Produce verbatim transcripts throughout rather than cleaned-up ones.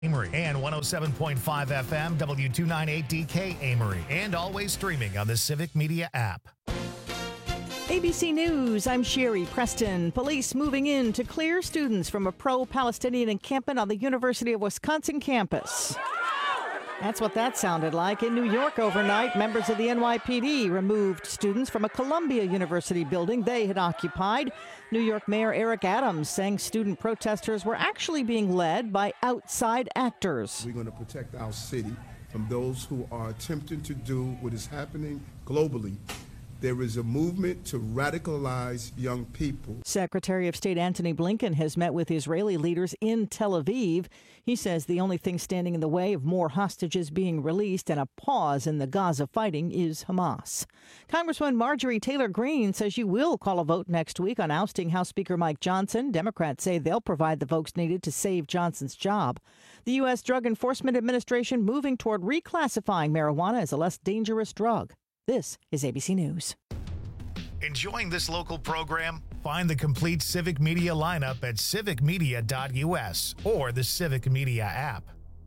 Amory and one oh seven point five F M, W two ninety-eight D K Amory, and always streaming on the Civic Media app. A B C News, I'm Sherry Preston. Police moving in to clear students from a pro-Palestinian encampment on the University of Wisconsin campus. That's what that sounded like. In New York overnight, members of the N Y P D removed students from a Columbia University building they had occupied. New York Mayor Eric Adams saying student protesters were actually being led by outside actors. We're going to protect our city from those who are attempting to do what is happening globally. There is a movement to radicalize young people. Secretary of State Antony Blinken has met with Israeli leaders in Tel Aviv. He says the only thing standing in the way of more hostages being released and a pause in the Gaza fighting is Hamas. Congresswoman Marjorie Taylor Greene says she will call a vote next week on ousting House Speaker Mike Johnson. Democrats say they'll provide the votes needed to save Johnson's job. The U S Drug Enforcement Administration moving toward reclassifying marijuana as a less dangerous drug. This is A B C News. Enjoying this local program? Find the complete Civic Media lineup at civic media dot U S or the Civic Media app.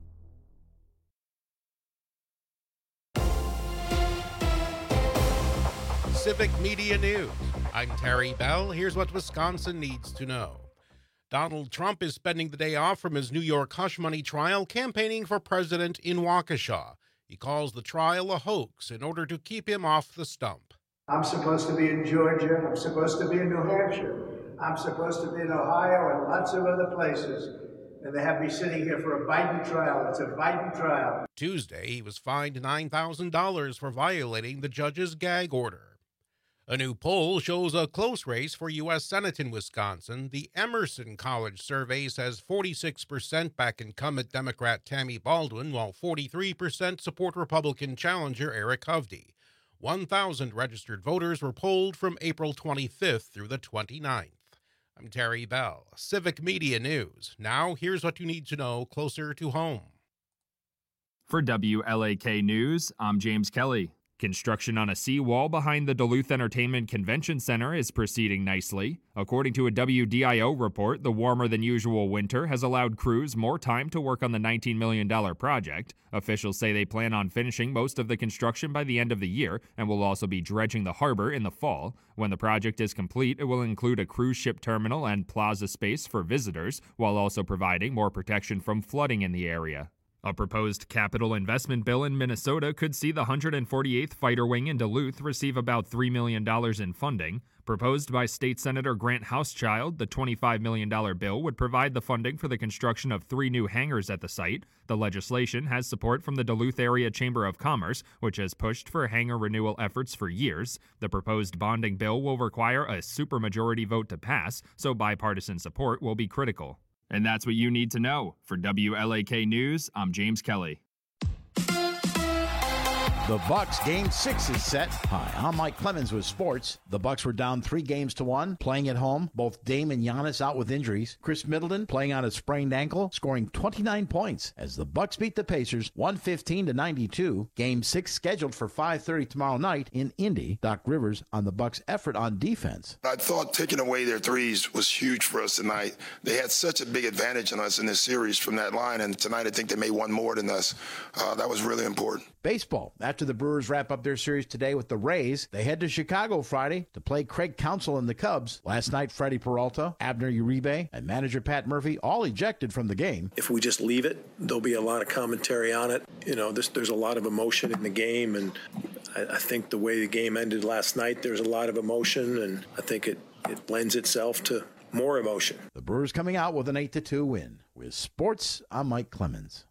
Civic Media News. I'm Terry Bell. Here's what Wisconsin needs to know. Donald Trump is spending the day off from his New York hush money trial campaigning for president in Waukesha. He calls the trial a hoax in order to keep him off the stump. I'm supposed to be in Georgia. I'm supposed to be in New Hampshire. I'm supposed to be in Ohio and lots of other places. And they have me sitting here for a Biden trial. It's a Biden trial. Tuesday, he was fined nine thousand dollars for violating the judge's gag order. A new poll shows a close race for U S Senate in Wisconsin. The Emerson College survey says forty-six percent back incumbent Democrat Tammy Baldwin, while forty-three percent support Republican challenger Eric Hovde. one thousand registered voters were polled from April twenty-fifth through the twenty-ninth. I'm Terry Bell, Civic Media News. Now, here's what you need to know closer to home. For W L A K News, I'm James Kelly. Construction on a seawall behind the Duluth Entertainment Convention Center is proceeding nicely. According to a W D I O report, the warmer-than-usual winter has allowed crews more time to work on the nineteen million dollars project. Officials say they plan on finishing most of the construction by the end of the year and will also be dredging the harbor in the fall. When the project is complete, it will include a cruise ship terminal and plaza space for visitors, while also providing more protection from flooding in the area. A proposed capital investment bill in Minnesota could see the one hundred forty-eighth Fighter Wing in Duluth receive about three million dollars in funding. Proposed by State Senator Grant Hauschild, the twenty-five million dollars bill would provide the funding for the construction of three new hangars at the site. The legislation has support from the Duluth Area Chamber of Commerce, which has pushed for hangar renewal efforts for years. The proposed bonding bill will require a supermajority vote to pass, so bipartisan support will be critical. And that's what you need to know. For W L A K News, I'm James Kelly. The Bucks game six is set. Hi, I'm Mike Clemens with sports. The Bucks were down three games to one, playing at home. Both Dame and Giannis out with injuries. Chris Middleton playing on a sprained ankle, scoring twenty-nine points as the Bucks beat the Pacers one fifteen to ninety-two. Game six scheduled for five thirty tomorrow night in Indy. Doc Rivers on the Bucks' effort on defense. I thought taking away their threes was huge for us tonight. They had such a big advantage on us in this series from that line, and tonight I think they made one more than us. Uh, that was really important. Baseball. After the Brewers wrap up their series today with the Rays, they head to Chicago Friday to play Craig Counsell and the Cubs. Last night, Freddie Peralta, Abner Uribe, and manager Pat Murphy all ejected from the game. If we just leave it, there'll be a lot of commentary on it. You know, this, there's a lot of emotion in the game, and I, I think the way the game ended last night, there's a lot of emotion, and I think it, it lends itself to more emotion. The Brewers coming out with an eight to two win. With sports, I'm Mike Clemens.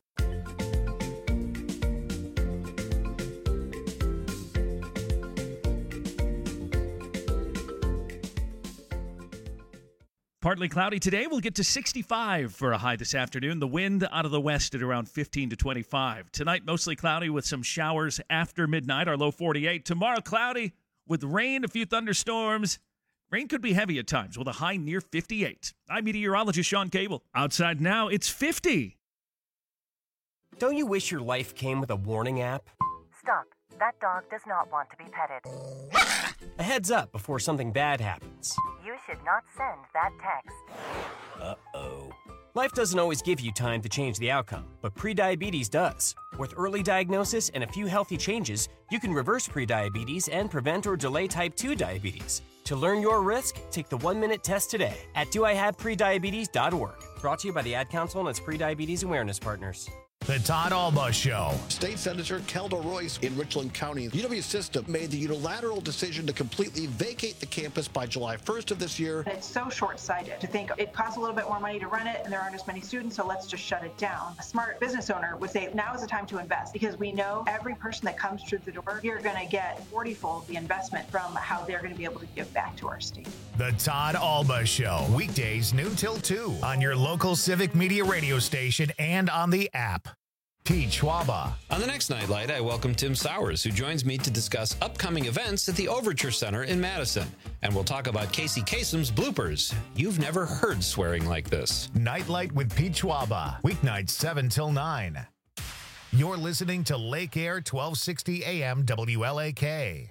Partly cloudy today. We'll get to sixty-five for a high this afternoon. The wind out of the west at around fifteen to twenty-five. Tonight, mostly cloudy with some showers after midnight. Our low forty-eight. Tomorrow, cloudy with rain, a few thunderstorms. Rain could be heavy at times with a high near fifty-eight. I'm meteorologist Sean Cable. Outside now, it's fifty. Don't you wish your life came with a warning app? Stop. That dog does not want to be petted. A heads up before something bad happens. You should not send that text. Uh-oh. Life doesn't always give you time to change the outcome, but prediabetes does. With early diagnosis and a few healthy changes, you can reverse prediabetes and prevent or delay type two diabetes. To learn your risk, take the one-minute test today at do I have prediabetes dot org. Brought to you by the Ad Council and its Prediabetes Awareness Partners. The Todd Alba Show. State Senator Kelda Royce in Richland County. U W System made the unilateral decision to completely vacate the campus by July first of this year. It's so short-sighted to think it costs a little bit more money to run it and there aren't as many students, so let's just shut it down. A smart business owner would say now is the time to invest because we know every person that comes through the door, you're going to get forty-fold the investment from how they're going to be able to give back to our state. The Todd Alba Show. Weekdays noon till two on your local Civic Media radio station and on the app. Pete Schwaba. On the next Nightlight, I welcome Tim Sowers, who joins me to discuss upcoming events at the Overture Center in Madison. And we'll talk about Casey Kasem's bloopers. You've never heard swearing like this. Nightlight with Pete Schwaba. Weeknights seven till nine. You're listening to Lake Air twelve sixty A M W L A K.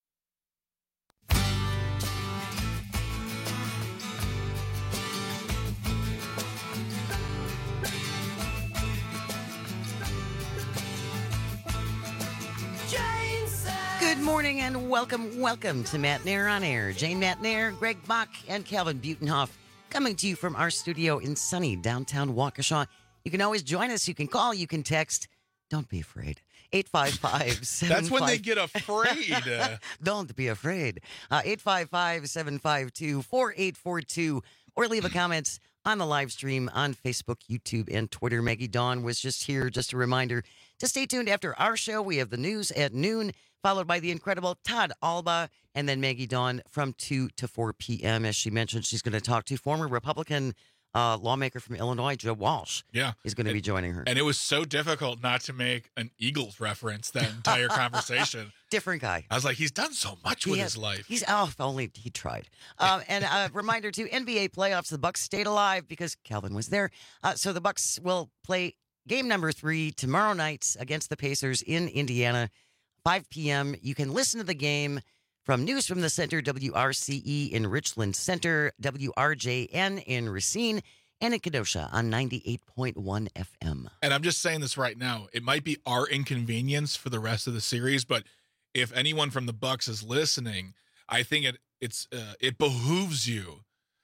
Good morning and welcome, welcome to Matt Nair on Air. Jane Matt Nair, Greg Bach, and Calvin Butenhoff coming to you from our studio in sunny downtown Waukesha. You can always join us. You can call. You can text. Don't be afraid. eight five five, seven five That's when they get afraid. Don't be afraid. Uh, eight five five, seven five two, four eight four two or leave a comment on the live stream on Facebook, YouTube, and Twitter. Maggie Dawn was just here. Just a reminder to stay tuned after our show. We have the news at noon, followed by the incredible Todd Alba, and then Maggie Dawn from two to four p.m. As she mentioned, she's going to talk to former Republican uh, lawmaker from Illinois, Joe Walsh. Yeah. Is going to be joining her. And it was so difficult not to make an Eagles reference that entire conversation. Different guy. I was like, he's done so much He with has- his life. He's oh, if only he tried. Um, and a reminder to N B A playoffs: the Bucks stayed alive because Calvin was there. Uh, so the Bucks will play game number three tomorrow night against the Pacers in Indiana, five p.m. You can listen to the game from News from the Center, W R C E in Richland Center, W R J N in Racine, and in Kenosha on ninety-eight point one F M. And I'm just saying this right now. It might be our inconvenience for the rest of the series, but if anyone from the Bucks is listening, I think it it's uh, it behooves you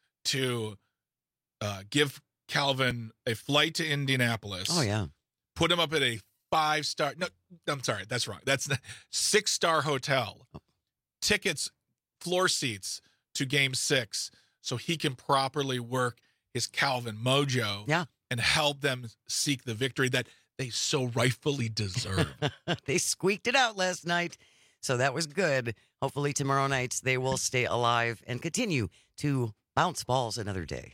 to uh, give Calvin a flight to Indianapolis. Oh yeah, put him up at a five star. No, I'm sorry, that's wrong. That's the six star hotel. Tickets, floor seats to Game Six, so he can properly work his Calvin mojo. Yeah, and help them seek the victory that they so rightfully deserve. They squeaked it out last night, so that was good. Hopefully tomorrow night they will stay alive and continue to bounce balls another day.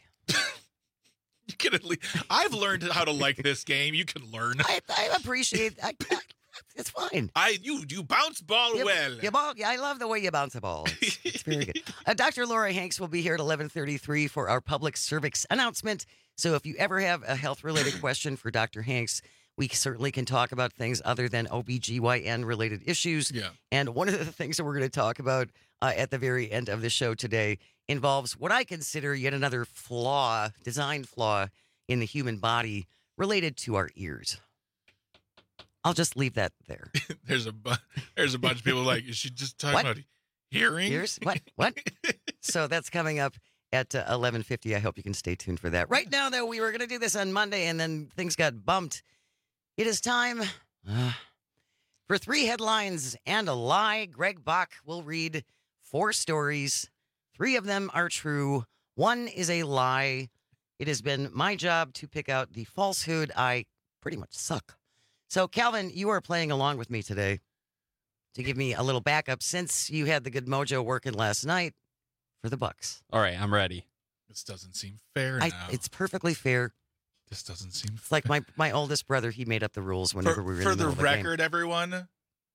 You can at least, I've learned how to like this game. You can learn. I, I appreciate I, I, it's fine. I you you bounce ball You- well. you ball, yeah, I love the way you bounce a ball. It's, it's very good. Uh, Doctor Laura Hanks will be here at eleven thirty-three for our public cervix announcement. So if you ever have a health-related question for Doctor Hanks, we certainly can talk about things other than O B G Y N-related issues. Yeah. And one of the things that we're going to talk about uh, at the very end of the show today involves what I consider yet another flaw, design flaw in the human body related to our ears. I'll just leave that there. there's a bu- there's a bunch of people like, you should just talk What? about hearing. Ears? What? What? So that's coming up at uh, eleven fifty. I hope you can stay tuned for that. Right now, though, we were going to do this on Monday, and then things got bumped. It is time uh, for three headlines and a lie. Greg Bach will read four stories. Three of them are true. One is a lie. It has been my job to pick out the falsehood. I pretty much suck. So, Calvin, you are playing along with me today to give me a little backup since you had the good mojo working last night for the Bucks. All right, I'm ready. This doesn't seem fair I, now. it's perfectly fair. This doesn't seem It's like my, my oldest brother. He made up the rules whenever for, we were in for the the middle of the game. record, everyone.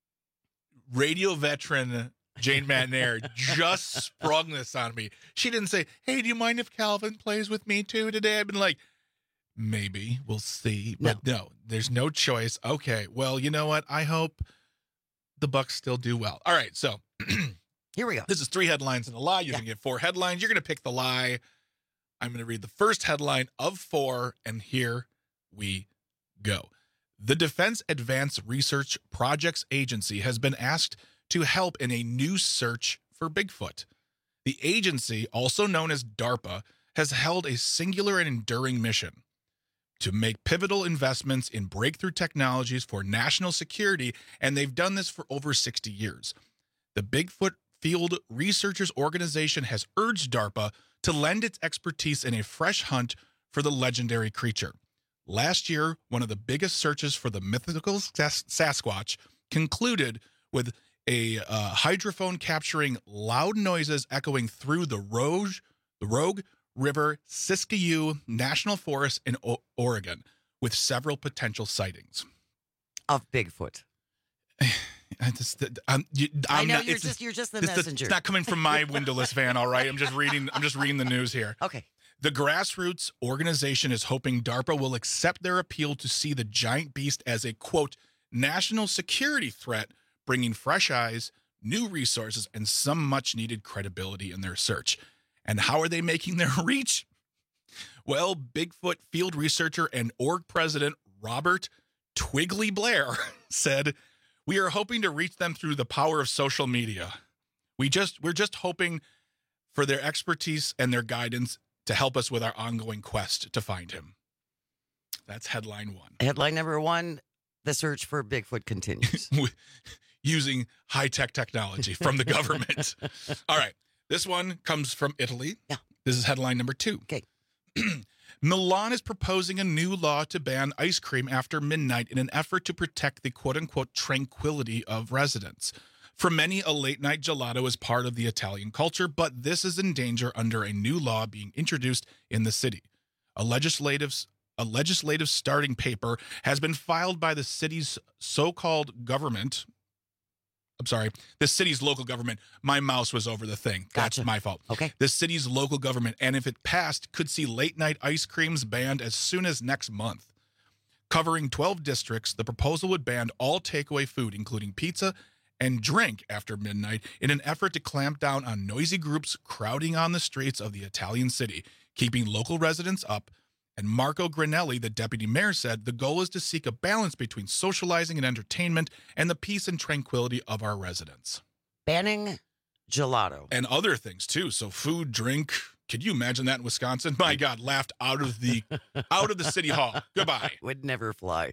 Radio veteran Jane Matnair just sprung this on me. She didn't say, "Hey, do you mind if Calvin plays with me too today?" I've been like, maybe we'll see, but no. no, there's no choice. Okay, well, you know what? I hope the Bucks still do well. All right, so here we go. This is three headlines and a lie. You're yeah. gonna get four headlines. You're gonna pick the lie. I'm going to read the first headline of four, and here we go. The Defense Advanced Research Projects Agency has been asked to help in a new search for Bigfoot. The agency, also known as DARPA, has held a singular and enduring mission to make pivotal investments in breakthrough technologies for national security, and they've done this for over sixty years. The Bigfoot Field Researchers Organization has urged DARPA to lend its expertise in a fresh hunt for the legendary creature. Last year, one of the biggest searches for the mythical Sas- Sasquatch concluded with a uh, hydrophone capturing loud noises echoing through the Rogue, the Rogue River Siskiyou National Forest in o- Oregon, with several potential sightings of Bigfoot. I just, I'm, you, I'm I know not, you're it's, just you're just the it's, messenger. It's not coming from my windowless van, all right. I'm just reading. I'm just reading the news here. Okay. The grassroots organization is hoping DARPA will accept their appeal to see the giant beast as a quote national security threat, bringing fresh eyes, new resources, and some much needed credibility in their search. And how are they making their reach? Well, Bigfoot field researcher and org president Robert Twiggly Blair said, "We are hoping to reach them through the power of social media. We just we're just hoping for their expertise and their guidance to help us with our ongoing quest to find him." That's headline one. Headline number one, the search for Bigfoot continues. Using high-tech technology from the government. All right. This one comes from Italy. Yeah. This is headline number two. Okay. Milan is proposing a new law to ban ice cream after midnight in an effort to protect the quote-unquote tranquility of residents. For many, a late-night gelato is part of the Italian culture, but this is in danger under a new law being introduced in the city. A legislative, a legislative starting paper has been filed by the city's so-called government. I'm sorry, the city's local government. My mouse was over the thing. That's Gotcha. my fault. Okay. The city's local government, and if it passed, could see late-night ice creams banned as soon as next month. Covering twelve districts, the proposal would ban all takeaway food, including pizza and drink after midnight, in an effort to clamp down on noisy groups crowding on the streets of the Italian city, keeping local residents up. And Marco Granelli, the deputy mayor, said the goal is to seek a balance between socializing and entertainment and the peace and tranquility of our residents. Banning gelato. And other things, too. So food, drink. Could you imagine that in Wisconsin? My God, laughed out of the out of the city hall. Goodbye. Would never fly.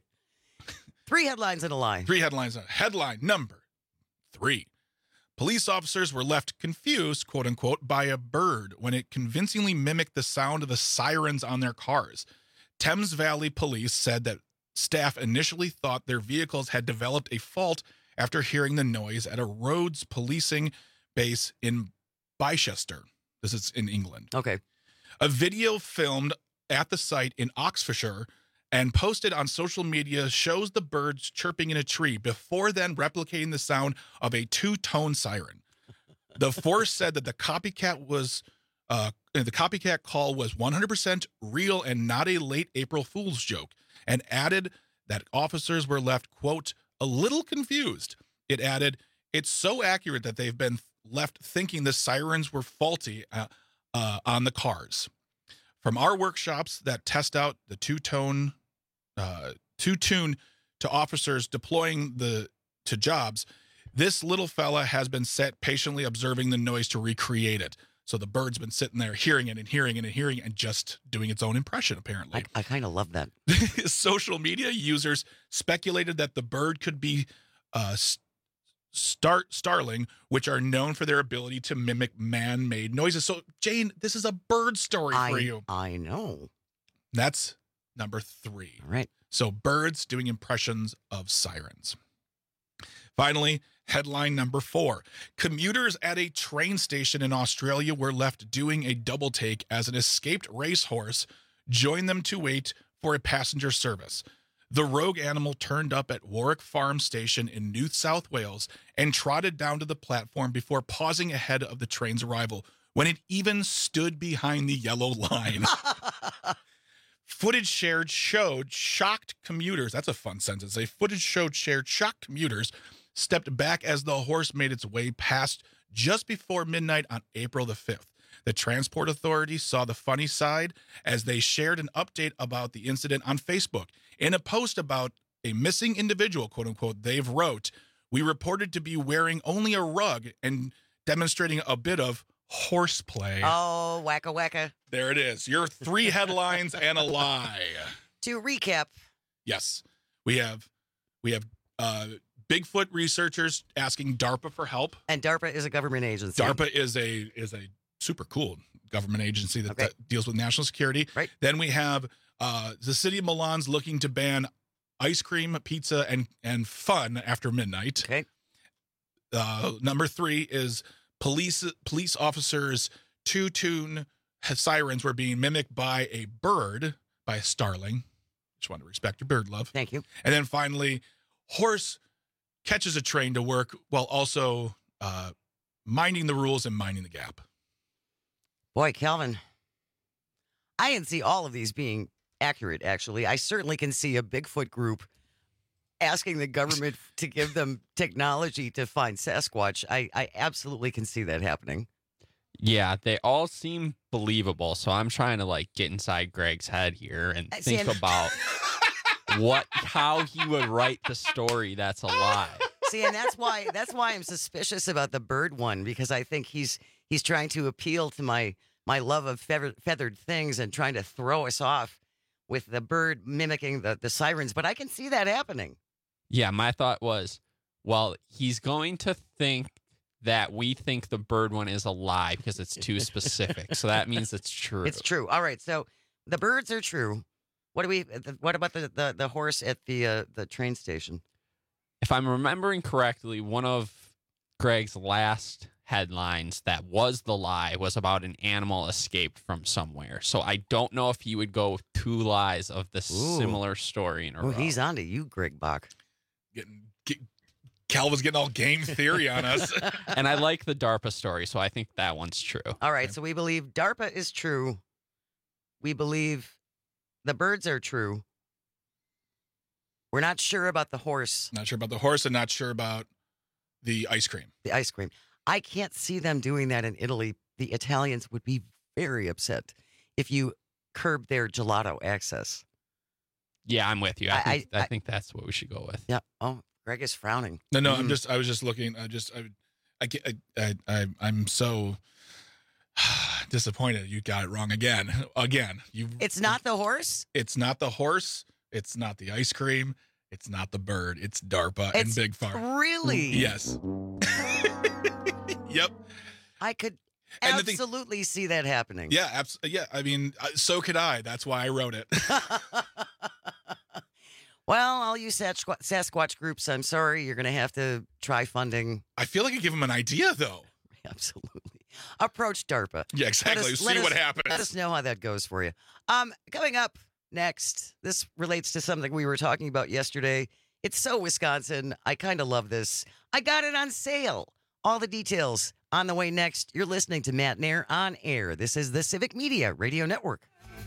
Three headlines in a line. Three headlines. Headline number three. Police officers were left confused, quote unquote, by a bird when it convincingly mimicked the sound of the sirens on their cars. Thames Valley Police said that staff initially thought their vehicles had developed a fault after hearing the noise at a roads policing base in Bicester. This is in England. Okay. A video filmed at the site in Oxfordshire and posted on social media shows the birds chirping in a tree before then replicating the sound of a two-tone siren. The force said that the copycat was uh, the copycat call was one hundred percent real and not a late April Fool's joke, and added that officers were left, quote, a little confused. It added, it's so accurate that they've been left thinking the sirens were faulty uh, uh, on the cars. From our workshops that test out the two-tone, uh, two-tune to officers deploying the to jobs, this little fella has been set patiently observing the noise to recreate it. So the bird's been sitting there hearing it and hearing it and hearing it and just doing its own impression, apparently. I, I kind of love that. Social media users speculated that the bird could be uh, Star starling, which are known for their ability to mimic man-made noises. So, Jane, this is a bird story I, for you. I know. That's number three. All right. So, birds doing impressions of sirens. Finally, headline number four. Commuters at a train station in Australia were left doing a double take as an escaped racehorse joined them to wait for a passenger service. The rogue animal turned up at Warwick Farm Station in New South Wales and trotted down to the platform before pausing ahead of the train's arrival, when it even stood behind the yellow line. Footage shared showed shocked commuters. That's a fun sentence. A footage showed shared shocked commuters stepped back as the horse made its way past just before midnight on April the fifth. The Transport Authority saw the funny side as they shared an update about the incident on Facebook. In a post about a missing individual, quote unquote, they've wrote, "We reported to be wearing only a rug and demonstrating a bit of horseplay." Oh, wacka wacka. There it is. Your three headlines and a lie. To recap. Yes. We have we have uh, Bigfoot researchers asking DARPA for help. And DARPA is a government agency. DARPA is a is a super cool government agency that, Okay. that deals with national security. Right. Then we have uh, the city of Milan's looking to ban ice cream, pizza, and and fun after midnight. Okay. Uh, number three is police police officers' two-tune sirens were being mimicked by a bird, by a starling. Just want to respect your bird love. Thank you. And then finally, horse catches a train to work while also uh, minding the rules and minding the gap. Boy, Calvin, I can see all of these being accurate, actually. I certainly can see a Bigfoot group asking the government to give them technology to find Sasquatch. I, I absolutely can see that happening. Yeah, they all seem believable. So I'm trying to like get inside Greg's head here and I see, think and- about what how he would write the story that's a lie. See, and that's why that's why I'm suspicious about the bird one, because I think he's he's trying to appeal to my my love of feather, feathered things and trying to throw us off with the bird mimicking the, the sirens. But I can see that happening. Yeah, my thought was, well, he's going to think that we think the bird one is a lie because it's too specific. So that means it's true. It's true. All right, so the birds are true. What do we? What about the the, the horse at the uh, the train station? If I'm remembering correctly, one of Greg's last headlines that was the lie was about an animal escaped from somewhere. So I don't know if he would go with two lies of the Ooh. similar story in a Oh, row. he's on to you, Greg Bach. Getting get, Calvin's getting all game theory on us. And I like the DARPA story, so I think that one's true. All right, so we believe DARPA is true. We believe the birds are true. We're not sure about the horse. Not sure about the horse and not sure about the ice cream. The ice cream. I can't see them doing that in Italy. The Italians would be very upset if you curb their gelato access. Yeah, I'm with you. I, I- think, I, I- think that's what we should go with. Yeah. Oh, Greg is frowning. No, no, I'm Mm. just I was just looking. I just I I get- I, I, I I'm so disappointed. You got it wrong again. Again. You It's not the horse? It's not the horse. It's not the ice cream. It's not the bird. It's DARPA and It's Big Farm. really? Yes. Yep. I could And the thing- absolutely see that happening. Yeah, abs- yeah. I mean, uh, so could I. That's why I wrote it. Well, all you Sasqu- Sasquatch groups, I'm sorry, you're going to have to try funding. I feel like I give him an idea, though. Absolutely. Approach DARPA. Yeah, exactly. Let us- See let what us- happens. Let us know how that goes for you. Um, coming up next, this relates to something we were talking about yesterday. It's so Wisconsin. I kind of love this. I got it on sale. All the details on the way next. You're listening to Matt Nair on air. This is the Civic Media Radio Network.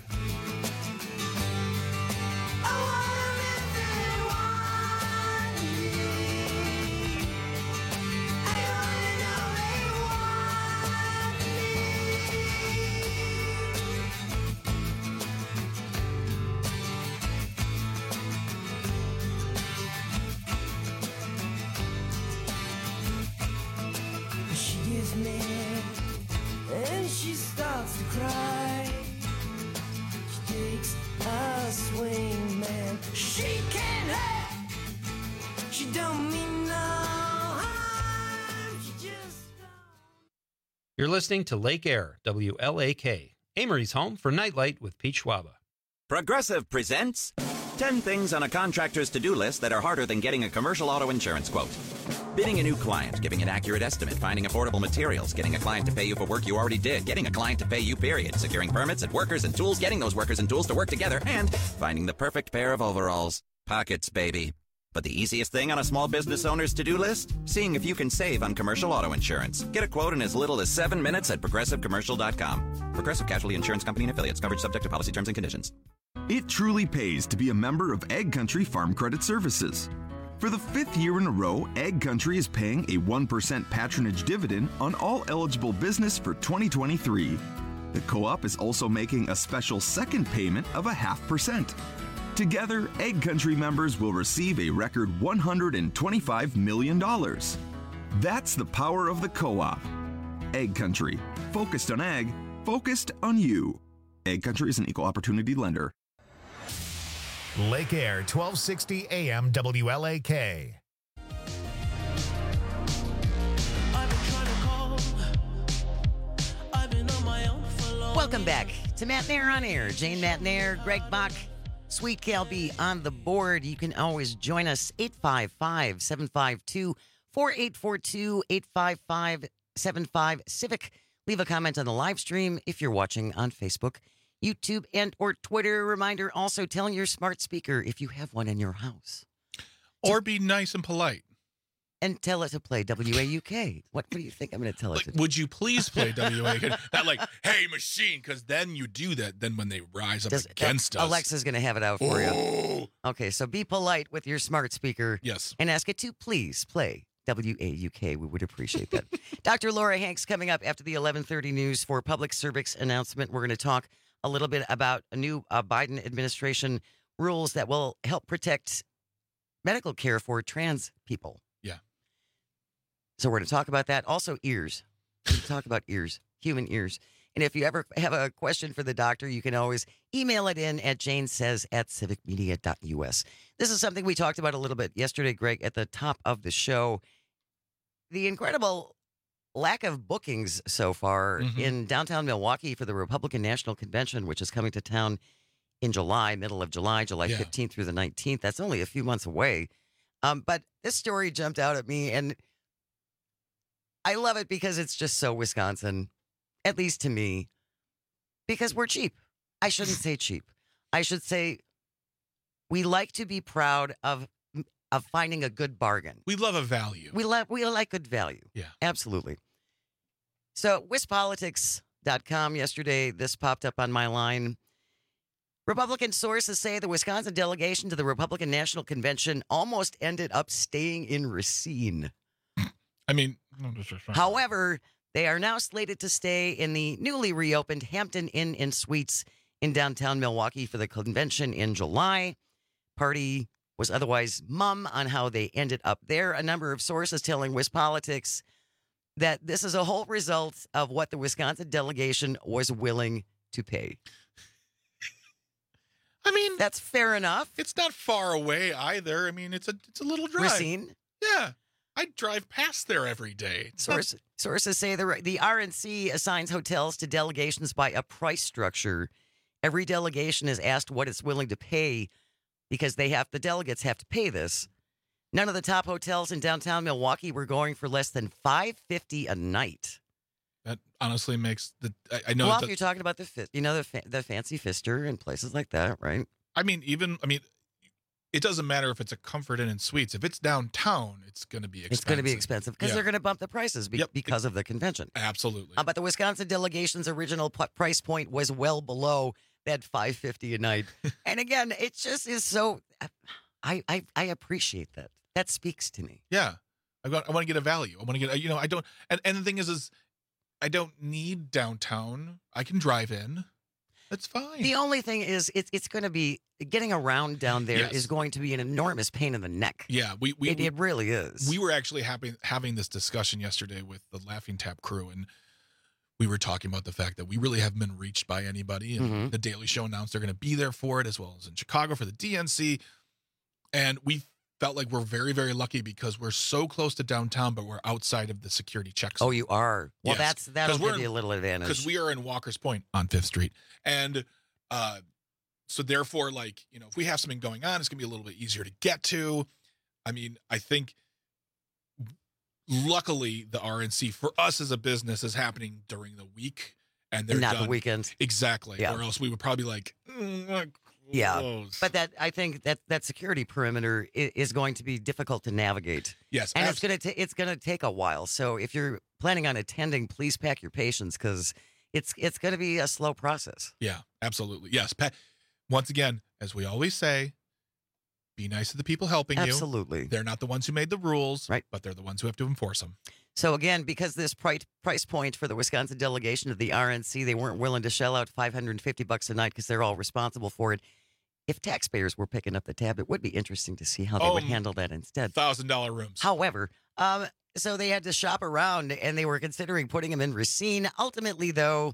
She gets mad and she starts to cry. She takes a swing, man. She can't help. She don't mean no harm. She just You're listening to Lake Air, W L A K, Amory's home for Nightlight with Pete Schwaba. Progressive presents ten things on a contractor's to-do list that are harder than getting a commercial auto insurance quote. Bidding a new client, giving an accurate estimate, finding affordable materials, getting a client to pay you for work you already did, getting a client to pay you, period, securing permits and workers and tools, getting those workers and tools to work together, and finding the perfect pair of overalls. Pockets, baby. But the easiest thing on a small business owner's to-do list? Seeing if you can save on commercial auto insurance. Get a quote in as little as seven minutes at progressive commercial dot com. Progressive Casualty Insurance Company and Affiliates. Coverage subject to policy terms and conditions. It truly pays to be a member of Ag Country Farm Credit Services. For the fifth year in a row, Egg Country is paying a one percent patronage dividend on all eligible business for twenty twenty-three. The co-op is also making a special second payment of a half percent. Together, Egg Country members will receive a record one hundred twenty-five million dollars. That's the power of the co-op. Egg Country, focused on ag, focused on you. Egg Country is an equal opportunity lender. Lake Air, twelve sixty A M W L A K. Welcome back to Matt Nair on Air. Jane Matt Nair, Greg Bach, Sweet Cal B on the board. You can always join us, eight five five, seven five two, four eight four two, eight five five, seven five Civic. Leave a comment on the live stream if you're watching on Facebook, YouTube, and or Twitter. Reminder, also telling your smart speaker if you have one in your house. Or be nice and polite. And tell it to play W A U K. What, what do you think I'm going to tell it Like, to do? would you please play W A U K? Not like, hey, machine, because then you do that. Then when they rise up Does- against us. Alexa's going to have it out for you. Okay, so be polite with your smart speaker. Yes. And ask it to please play W A U K. We would appreciate that. Doctor Laura Hanks coming up after the eleven thirty news for public service announcement. We're going to talk a little bit about a new uh, Biden administration rules that will help protect medical care for trans people. Yeah. So we're going to talk about that. Also, ears. We're going to talk about ears, human ears. And if you ever have a question for the doctor, you can always email it in at janesays at civic media dot u s. This is something we talked about a little bit yesterday, Greg, at the top of the show. The incredible lack of bookings so far Mhm. in downtown Milwaukee for the Republican National Convention, which is coming to town in July, middle of July, July Yeah. fifteenth through the nineteenth. That's only a few months away. Um, but this story jumped out at me, and I love it because it's just so Wisconsin, at least to me, because we're cheap. I shouldn't say cheap. I should say we like to be proud of of finding a good bargain. We love a value. We love we like good value. Yeah. Absolutely. So wis politics dot com yesterday, this popped up on my line. Republican sources say the Wisconsin delegation to the Republican National Convention almost ended up staying in Racine. I mean, However, they are now slated to stay in the newly reopened Hampton Inn and Suites in downtown Milwaukee for the convention in July. Party was otherwise mum on how they ended up there. A number of sources telling WisPolitics that this is a whole result of what the Wisconsin delegation was willing to pay. I mean, that's fair enough. It's not far away either. I mean, it's a it's a little drive. Racine? Yeah. I drive past there every day. It's Source, not- sources say the the R N C assigns hotels to delegations by a price structure. Every delegation is asked what it's willing to pay because they have the delegates have to pay this. None of the top hotels in downtown Milwaukee were going for less than five fifty a night. That honestly makes the. I, I know. Well, that- if you're talking about the fi- you know the fa- the fancy Pfister and places like that, right? I mean, even I mean, it doesn't matter if it's a Comfort Inn and Suites. If it's downtown, it's going to be expensive. It's going to be expensive because Yeah. they're going to bump the prices be- Yep. because of the convention. Absolutely. Uh, but the Wisconsin delegation's original p- price point was well below that five fifty a night. And again, it just is so. I I I appreciate that. That speaks to me. Yeah, I want. I want to get a value. I want to get. You know, I don't. And, and the thing is, is I don't need downtown. I can drive in. That's fine. The only thing is, it's it's going to be getting around down there is Yes. going to be an enormous pain in the neck. Yeah, we we, it, we it really is. We were actually having having this discussion yesterday with the Laughing Tap crew, and we were talking about the fact that we really haven't been reached by anybody. And Mhm. the Daily Show announced they're going to be there for it, as well as in Chicago for the D N C. And we felt like we're very, very lucky because we're so close to downtown, but we're outside of the security check zone. Oh, you are. Well, Yes. that's that'll 'Cause we're give in- you a little advantage. Because we are in Walker's Point on Fifth Street. And uh, so therefore, like, you know, if we have something going on, it's going to be a little bit easier to get to. I mean, I think luckily the R N C for us as a business is happening during the week. And they're Not the done. weekends. Exactly. Yeah. Or else we would probably like, mm, like, Yeah, close. but that I think that that security perimeter is, is going to be difficult to navigate. Yes, and abs- it's going to it's going to take a while. So if you're planning on attending, please pack your patience because it's it's going to be a slow process. Yeah, absolutely. Yes. Pat, once again, as we always say, be nice to the people helping Absolutely. you. They're not the ones who made the rules, right? But they're the ones who have to enforce them. So again, because this price price point for the Wisconsin delegation of the R N C, they weren't willing to shell out five hundred fifty bucks a night because they're all responsible for it. If taxpayers were picking up the tab, it would be interesting to see how they Oh, would handle that instead. Thousand dollar rooms. However, um, so they had to shop around, and they were considering putting them in Racine. Ultimately, though,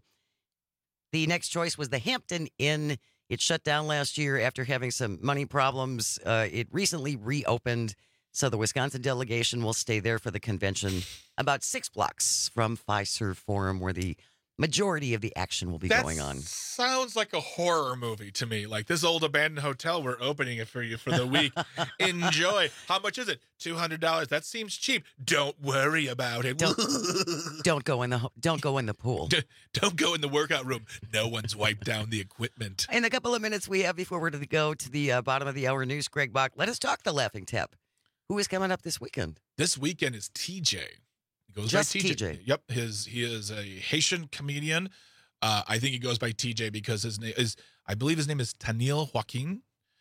the next choice was the Hampton Inn. It shut down last year after having some money problems. Uh, it recently reopened, so the Wisconsin delegation will stay there for the convention, about six blocks from Fiserv Forum, where the majority of the action will be That going on. Sounds like a horror movie to me. Like this old abandoned hotel, we're opening it for you for the week. Enjoy. How much is it? two hundred dollars. That seems cheap. Don't worry about it. Don't, don't go in the ho- don't go in the pool. Don't go in the workout room. No one's wiped down the equipment. In the couple of minutes we have before we're to go to the uh, bottom of the hour news, Greg Bach, let us talk the Laughing Tap. Who is coming up this weekend? This weekend is T J. He goes Just by T J. T J. Yep, his he is a Haitian comedian. Uh, I think he goes by T J because his name is, I believe his name is Tanil Joaquin,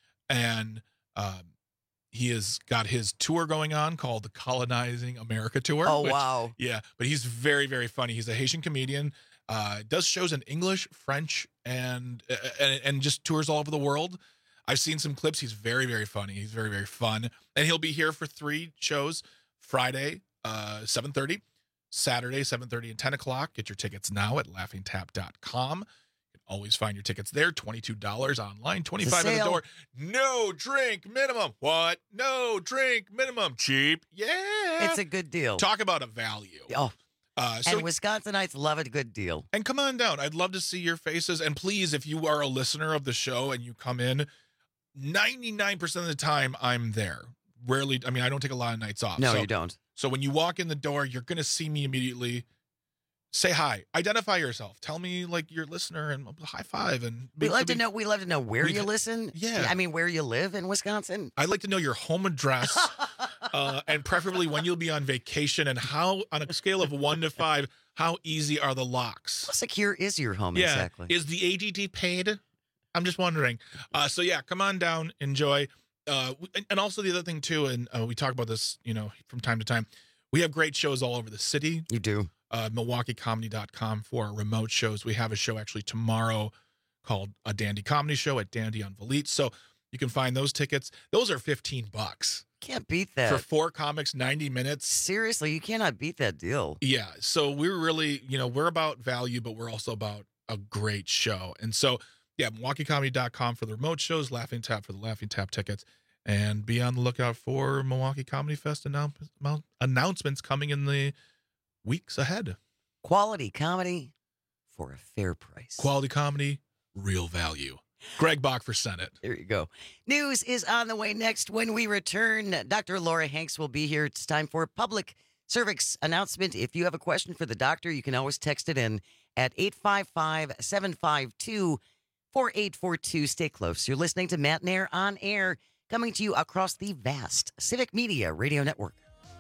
and um, he has got his tour going on called the Colonizing America Tour. Oh, which- wow. Yeah, but he's very, very funny. He's a Haitian comedian. Uh, does shows in English, French, and, and and just tours all over the world. I've seen some clips. He's very, very funny. He's very, very fun, and he'll be here for three shows: Friday, uh, seven thirty, Saturday, seven thirty, and ten o'clock. Get your tickets now at laughing tap dot com. You can always find your tickets there. Twenty-two dollars online, twenty-five dollars at the sale. door. No drink minimum. What? No drink minimum. Cheap. Yeah. It's a good deal. Talk about a value. Oh, Uh, so and Wisconsinites love a good deal. And come on down. I'd love to see your faces. And please, if you are a listener of the show and you come in, ninety-nine percent of the time I'm there. Rarely, I mean, I don't take a lot of nights off. No, so, you don't. So when you walk in the door, you're going to see me immediately. Say hi. Identify yourself. Tell me like you're a listener and high five. And We love to know. We love to know where we- you listen. Yeah. I mean, where you live in Wisconsin. I'd like to know your home address uh, and preferably when you'll be on vacation and how, on a scale of one to five, how easy are the locks? How secure is your home Yeah. exactly? Is the A D T paid? I'm just wondering. Uh, so yeah, come on down, enjoy. Uh, and- and also the other thing too, and uh, we talk about this, you know, from time to time. We have great shows all over the city. You do. Uh, Milwaukee Comedy dot com for our remote shows. We have a show actually tomorrow called a Dandy Comedy Show at Dandy on Valete. So you can find those tickets. Those are fifteen bucks. Can't beat that. For four comics, ninety minutes. Seriously, you cannot beat that deal. Yeah. So we're really, you know, we're about value, but we're also about a great show. And so, yeah, Milwaukee Comedy dot com for the remote shows, Laughing Tap for the Laughing Tap tickets, and be on the lookout for Milwaukee Comedy Fest annou- annou- announcements coming in the weeks ahead. Quality comedy for a fair price. Quality comedy, real value. Greg Bach for Senate. There you go. News is on the way next. When we return, Doctor Laura Hanks will be here. It's time for a public service announcement. If you have a question for the doctor, you can always text it in at eight five five, seven five two, four eight four two. Stay close. You're listening to Matt Nair on air, coming to you across the vast Civic Media Radio Network.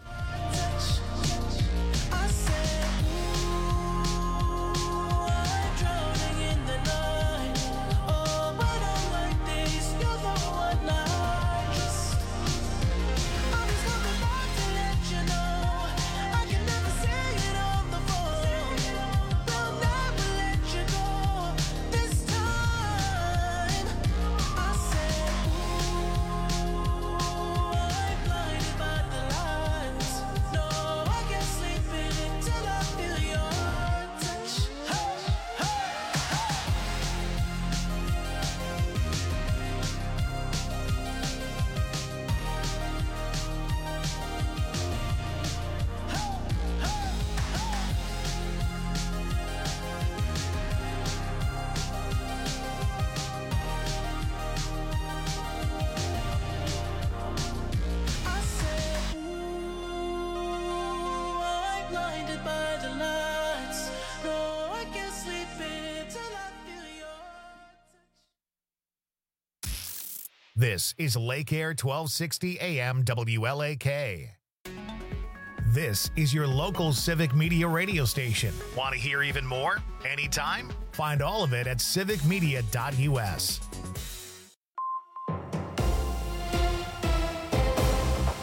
This is Lake Air twelve sixty A M W L A K. This is your local Civic Media radio station. Want to hear even more? Anytime? Find all of it at civic media dot U S.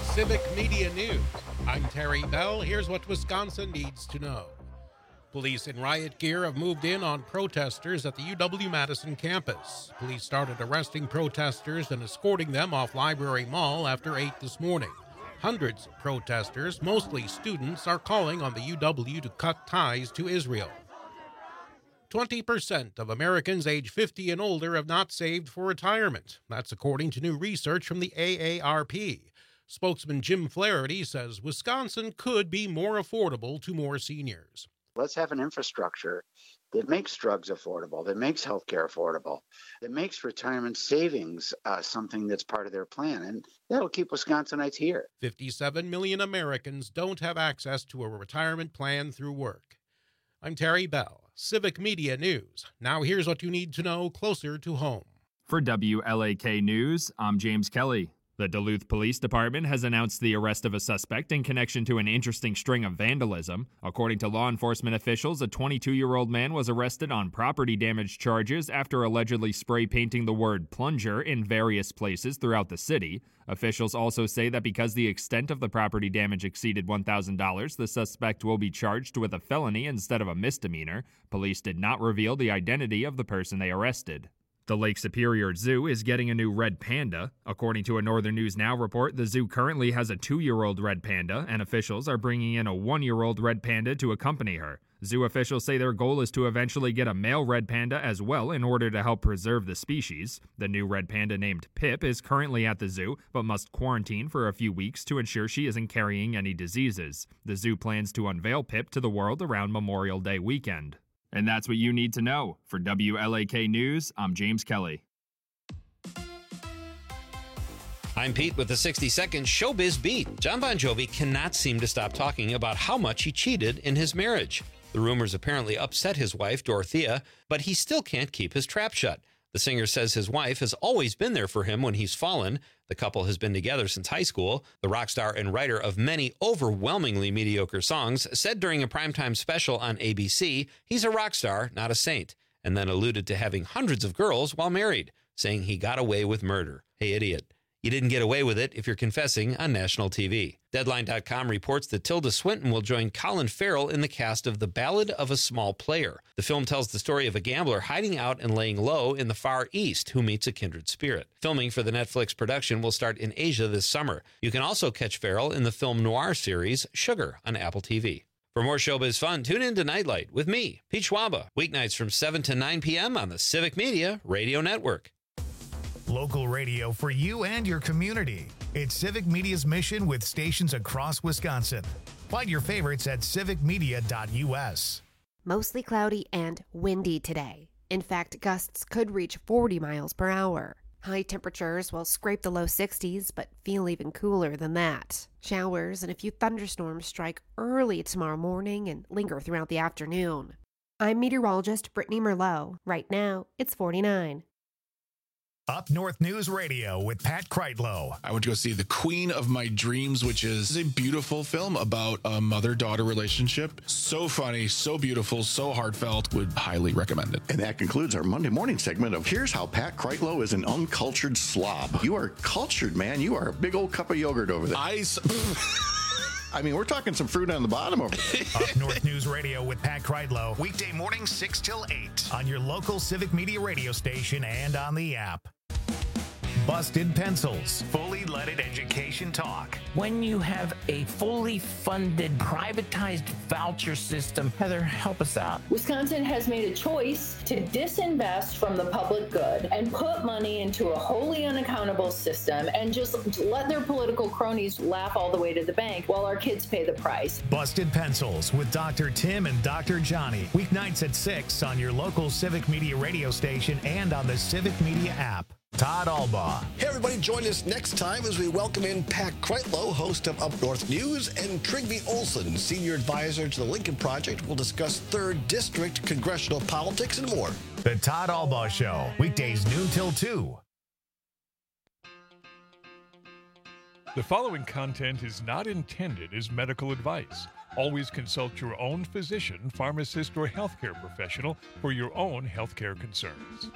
Civic Media News. I'm Terry Bell. Here's what Wisconsin needs to know. Police in riot gear have moved in on protesters at the U W-Madison campus. Police started arresting protesters and escorting them off Library Mall after eight this morning. Hundreds of protesters, mostly students, are calling on the U W to cut ties to Israel. twenty percent of Americans age fifty and older have not saved for retirement. That's according to new research from the A A R P. Spokesman Jim Flaherty says Wisconsin could be more affordable to more seniors. Let's have an infrastructure that makes drugs affordable, that makes healthcare affordable, that makes retirement savings uh, something that's part of their plan. And that'll keep Wisconsinites here. fifty-seven million Americans don't have access to a retirement plan through work. I'm Terry Bell, Civic Media News. Now here's what you need to know closer to home. For W L A K News, I'm James Kelly. The Duluth Police Department has announced the arrest of a suspect in connection to an interesting string of vandalism. According to law enforcement officials, a twenty-two-year-old man was arrested on property damage charges after allegedly spray painting the word plunger in various places throughout the city. Officials also say that because the extent of the property damage exceeded one thousand dollars, the suspect will be charged with a felony instead of a misdemeanor. Police did not reveal the identity of the person they arrested. The Lake Superior Zoo is getting a new red panda. According to a Northern News Now report, the zoo currently has a two-year-old red panda, and officials are bringing in a one-year-old red panda to accompany her. Zoo officials say their goal is to eventually get a male red panda as well in order to help preserve the species. The new red panda named Pip is currently at the zoo, but must quarantine for a few weeks to ensure she isn't carrying any diseases. The zoo plans to unveil Pip to the world around Memorial Day weekend. And that's what you need to know. For W L A K News, I'm James Kelly. I'm Pete with the sixty second Showbiz Beat. John Bon Jovi cannot seem to stop talking about how much he cheated in his marriage. The rumors apparently upset his wife, Dorothea, but he still can't keep his trap shut. The singer says his wife has always been there for him when he's fallen. The couple has been together since high school. The rock star and writer of many overwhelmingly mediocre songs said during a primetime special on A B C, he's a rock star, not a saint, and then alluded to having hundreds of girls while married, saying he got away with murder. Hey, idiot. You didn't get away with it if you're confessing on national T V. Deadline dot com reports that Tilda Swinton will join Colin Farrell in the cast of The Ballad of a Small Player. The film tells the story of a gambler hiding out and laying low in the Far East who meets a kindred spirit. Filming for the Netflix production will start in Asia this summer. You can also catch Farrell in the film noir series Sugar on Apple T V. For more showbiz fun, tune in to Nightlight with me, Pete Schwaba, weeknights from seven to nine p.m. on the Civic Media Radio Network. Local radio for you and your community. It's Civic Media's mission with stations across Wisconsin. Find your favorites at civic media dot u s. Mostly cloudy and windy today. In fact, gusts could reach forty miles per hour. High temperatures will scrape the low sixties, but feel even cooler than that. Showers and a few thunderstorms strike early tomorrow morning and linger throughout the afternoon. I'm meteorologist Brittany Merlot. Right now, it's forty-nine. Up North News Radio with Pat Kreitlow. I went to go see The Queen of My Dreams, which is a beautiful film about a mother-daughter relationship. So funny, so beautiful, so heartfelt. Would highly recommend it. And that concludes our Monday morning segment of Here's How Pat Kreitlow is an Uncultured Slob. You are cultured, man. You are a big old cup of yogurt over there. I... I mean, we're talking some fruit on the bottom over there. Up North News Radio with Pat Kreitlow. Weekday mornings six till eight on your local Civic Media radio station and on the app. Busted Pencils, fully leaded education talk. When you have a fully funded, privatized voucher system, Heather, help us out. Wisconsin has made a choice to disinvest from the public good and put money into a wholly unaccountable system and just let their political cronies laugh all the way to the bank while our kids pay the price. Busted Pencils with Doctor Tim and Doctor Johnny. Weeknights at six on your local Civic Media radio station and on the Civic Media app. Todd Albaugh. Hey, everybody, join us next time as we welcome in Pat Kreitlow, host of Up North News, and Trygve Olsen, senior advisor to the Lincoln Project. We'll discuss third District congressional politics and more. The Todd Albaugh Show, weekdays noon till two. The following content is not intended as medical advice. Always consult your own physician, pharmacist, or healthcare professional for your own healthcare concerns.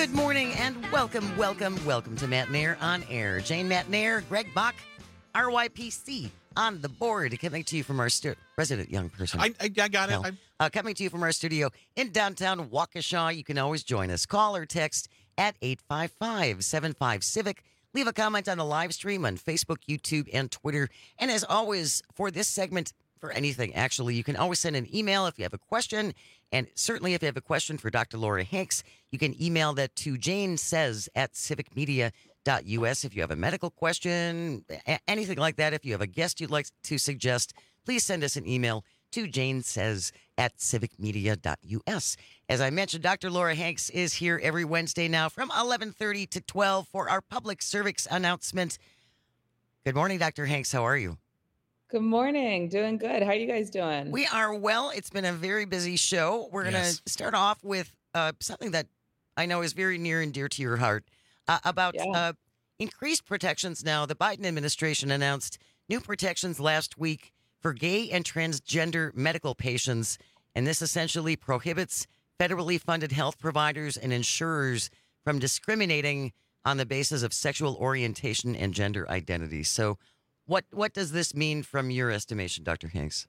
Good morning and welcome, welcome, welcome to Matt Nair on Air. Jane Matt Nair, Greg Bach, R Y P C on the board, coming to you from our stu- resident young person. I, I, I got it. Well, uh, coming to you from our studio in downtown Waukesha. You can always join us. Call or text at eight five five, seven five, civic. Leave a comment on the live stream on Facebook, YouTube, and Twitter. And as always, for this segment, for anything, actually, you can always send an email if you have a question. And certainly if you have a question for Doctor Laura Hanks, you can email that to Jane Says at civic media dot u s. If you have a medical question, a- anything like that, if you have a guest you'd like to suggest, please send us an email to Jane Says at civic media dot u s. As I mentioned, Doctor Laura Hanks is here every Wednesday now from eleven thirty to twelve for our public service announcement. Good morning, Doctor Hanks. How are you? Good morning. Doing good. How are you guys doing? We are well. It's been a very busy show. We're going to Yes. start off with uh, something that I know is very near and dear to your heart uh, about Yeah. uh, increased protections now. The Biden administration announced new protections last week for gay and transgender medical patients, and this essentially prohibits federally funded health providers and insurers from discriminating on the basis of sexual orientation and gender identity. So what what does this mean from your estimation, Doctor Hanks?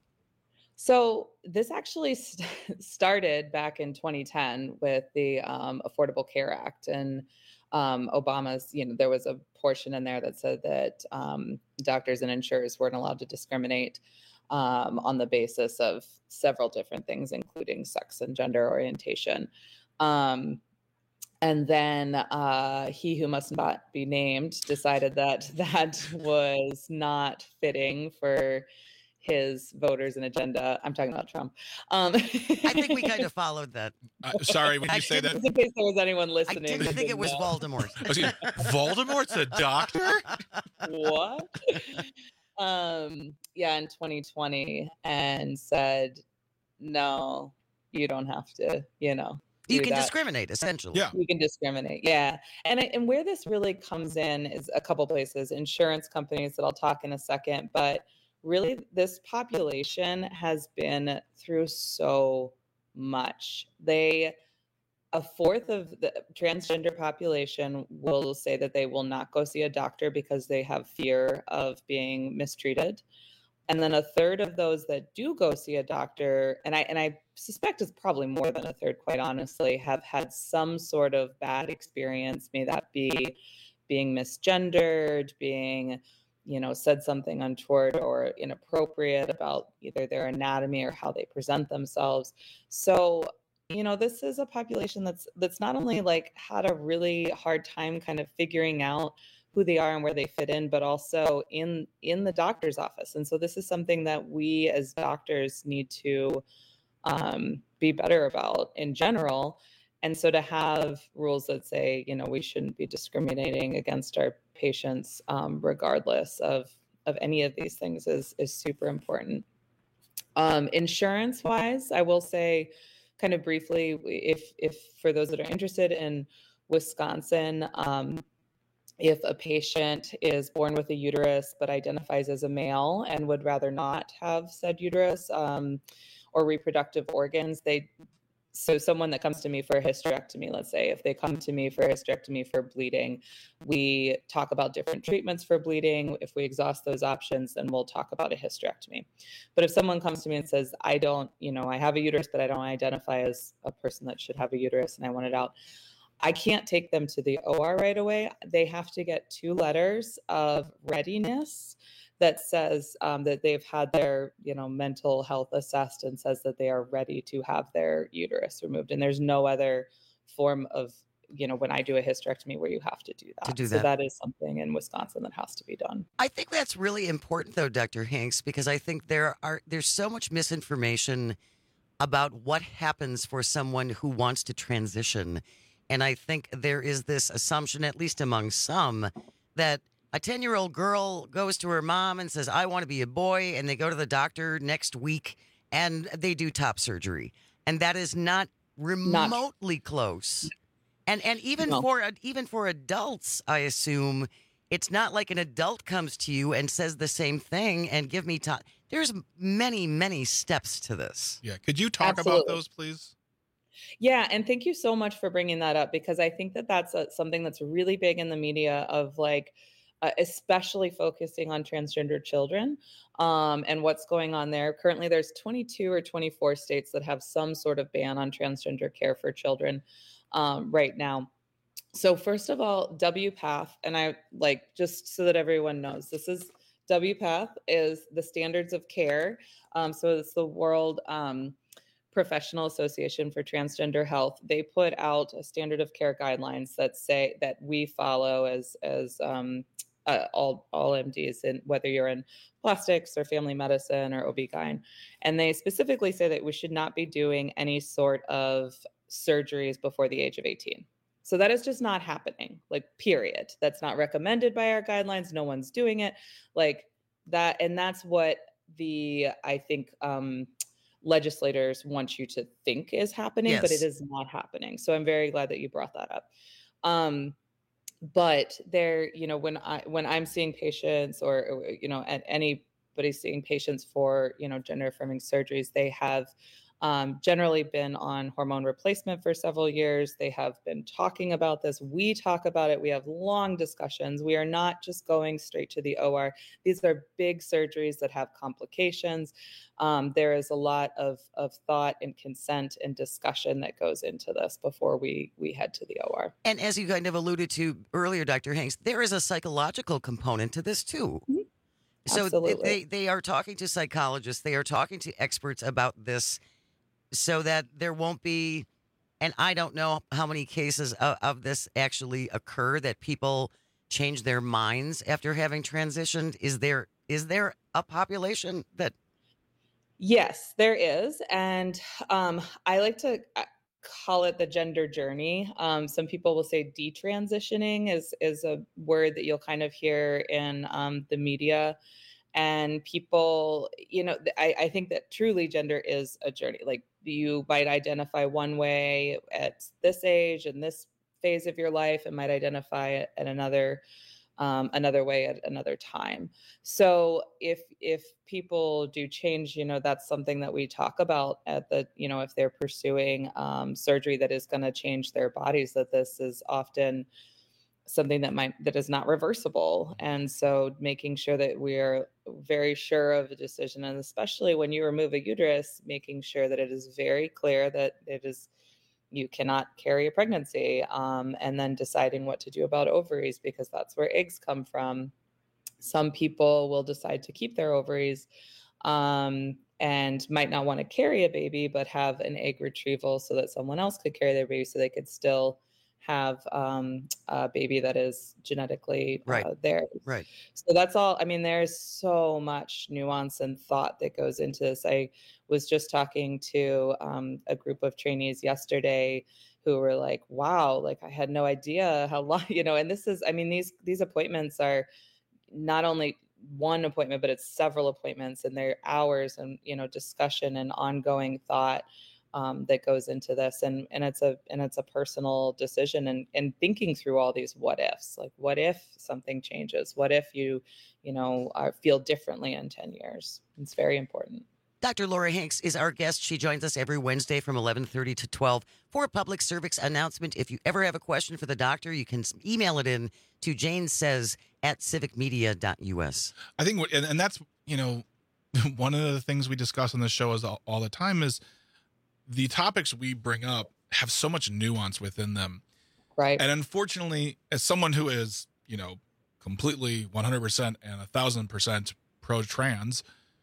So this actually st- started back in twenty ten with the um, Affordable Care Act, and um, Obama's. You know, there was a portion in there that said that um, doctors and insurers weren't allowed to discriminate um, on the basis of several different things, including sex and gender orientation. Um, And then uh, he who must not be named decided that that was not fitting for his voters and agenda. I'm talking about Trump. Um, I think we kind of followed that. Uh, sorry, when you say that, in case there was anyone I listening. didn't that think it was know. Voldemort. I was gonna- Voldemort's a doctor? What? um, yeah, in twenty twenty, and said, no, you don't have to, you know. You do can that. discriminate, essentially. Yeah. You can discriminate. Yeah. And I- and where this really comes in is a couple places, insurance companies that I'll talk in a second, but really this population has been through so much. They a fourth of the transgender population will say that they will not go see a doctor because they have fear of being mistreated. And then a third of those that do go see a doctor, and I and I suspect it's probably more than a third, quite honestly, have had some sort of bad experience, may that be being misgendered, being, you know, said something untoward or inappropriate about either their anatomy or how they present themselves. So, you know, this is a population that's that's not only like had a really hard time kind of figuring out who they are and where they fit in, but also in in the doctor's office. And so this is something that we as doctors need to um, be better about in general. And so to have rules that say, you know, we shouldn't be discriminating against our patients um, regardless of of any of these things is is super important. Um, insurance wise, I will say kind of briefly, if if for those that are interested in Wisconsin, um, if a patient is born with a uterus but identifies as a male and would rather not have said uterus um, or reproductive organs, they so someone that comes to me for a hysterectomy, let's say, if they come to me for a hysterectomy for bleeding, we talk about different treatments for bleeding. If we exhaust those options, then we'll talk about a hysterectomy. But if someone comes to me and says, I don't, you know, I have a uterus, but I don't identify as a person that should have a uterus and I want it out, I can't take them to the O R right away. They have to get two letters of readiness that says um, that they've had their, you know, mental health assessed and says that they are ready to have their uterus removed. And there's no other form of, you know, when I do a hysterectomy where you have to do that. To do So that. that is something in Wisconsin that has to be done. I think that's really important, though, Doctor Hanks, because I think there are there's so much misinformation about what happens for someone who wants to transition. And I think there is this assumption, at least among some, that a ten-year-old girl goes to her mom and says, I want to be a boy, and they go to the doctor next week and they do top surgery. And that is not remotely close. And and even No. for even for adults, I assume it's not like an adult comes to you and says the same thing and give me time. There's many, many steps to this. Yeah. Could you talk Absolutely. about those, please? Yeah, and thank you so much for bringing that up because I think that that's a, something that's really big in the media of like, uh, especially focusing on transgender children um, and what's going on there. Currently, there's twenty-two or twenty-four states that have some sort of ban on transgender care for children um, right now. So first of all, W PATH, and I like just so that everyone knows, this is W PATH is the standards of care. Um, so it's the World um, Professional Association for Transgender Health. They put out a standard of care guidelines that say that we follow as as um, uh, all all M Ds, and whether you're in plastics or family medicine or O B G Y N. And they specifically say that we should not be doing any sort of surgeries before the age of eighteen. So that is just not happening, like, period. That's not recommended by our guidelines. No one's doing it like that. And that's what the, I think, um, legislators want you to think is happening, yes. But it is not happening. So I'm very glad that you brought that up. Um, but there, you know, when I, when I'm seeing patients or, you know, at anybody seeing patients for, you know, gender affirming surgeries, they have um, generally been on hormone replacement for several years. They have been talking about this. We talk about it. We have long discussions. We are not just going straight to the O R. These are big surgeries that have complications. Um, there is a lot of, of thought and consent and discussion that goes into this before we, we head to the O R. And as you kind of alluded to earlier, Doctor Hanks, there is a psychological component to this too. Mm-hmm. So Absolutely. they, they are talking to psychologists. They are talking to experts about this so that there won't be, and I don't know how many cases of, of this actually occur, that people change their minds after having transitioned. Is there is there a population that... Yes, there is. And um, I like to call it the gender journey. Um, some people will say detransitioning is, is a word that you'll kind of hear in um, the media. And people, you know, I, I think that truly gender is a journey. Like, you might identify one way at this age and this phase of your life, and might identify it at another Um, another way at another time. So if if people do change, you know, that's something that we talk about at the, you know, if they're pursuing um, surgery that is going to change their bodies, that this is often something that might that is not reversible. And so making sure that we're very sure of a decision, and especially when you remove a uterus, making sure that it is very clear that it is, you cannot carry a pregnancy, um, and then deciding what to do about ovaries, because that's where eggs come from. Some people will decide to keep their ovaries um, and might not want to carry a baby, but have an egg retrieval so that someone else could carry their baby, so they could still have um, a baby that is genetically uh, right. theirs. Right. So that's all. I mean, there's so much nuance and thought that goes into this. I was just talking to um, a group of trainees yesterday who were like, wow, like I had no idea how long, you know, and this is, I mean, these, these appointments are not only one appointment, but it's several appointments, and they're hours and, you know, discussion and ongoing thought Um, that goes into this, and and it's a and it's a personal decision, and and thinking through all these what ifs, like what if something changes, what if you, you know, are, feel differently in ten years. It's very important. Doctor Laura Hanks is our guest. She joins us every Wednesday from eleven thirty to twelve for a public service announcement. If you ever have a question for the doctor, you can email it in to Jane Says at civic media dot U S. I think, and, and that's, you know, one of the things we discuss on this show is all, all the time is the topics we bring up have so much nuance within them. Right. And unfortunately, as someone who is, you know, completely one hundred percent and a thousand percent pro-trans,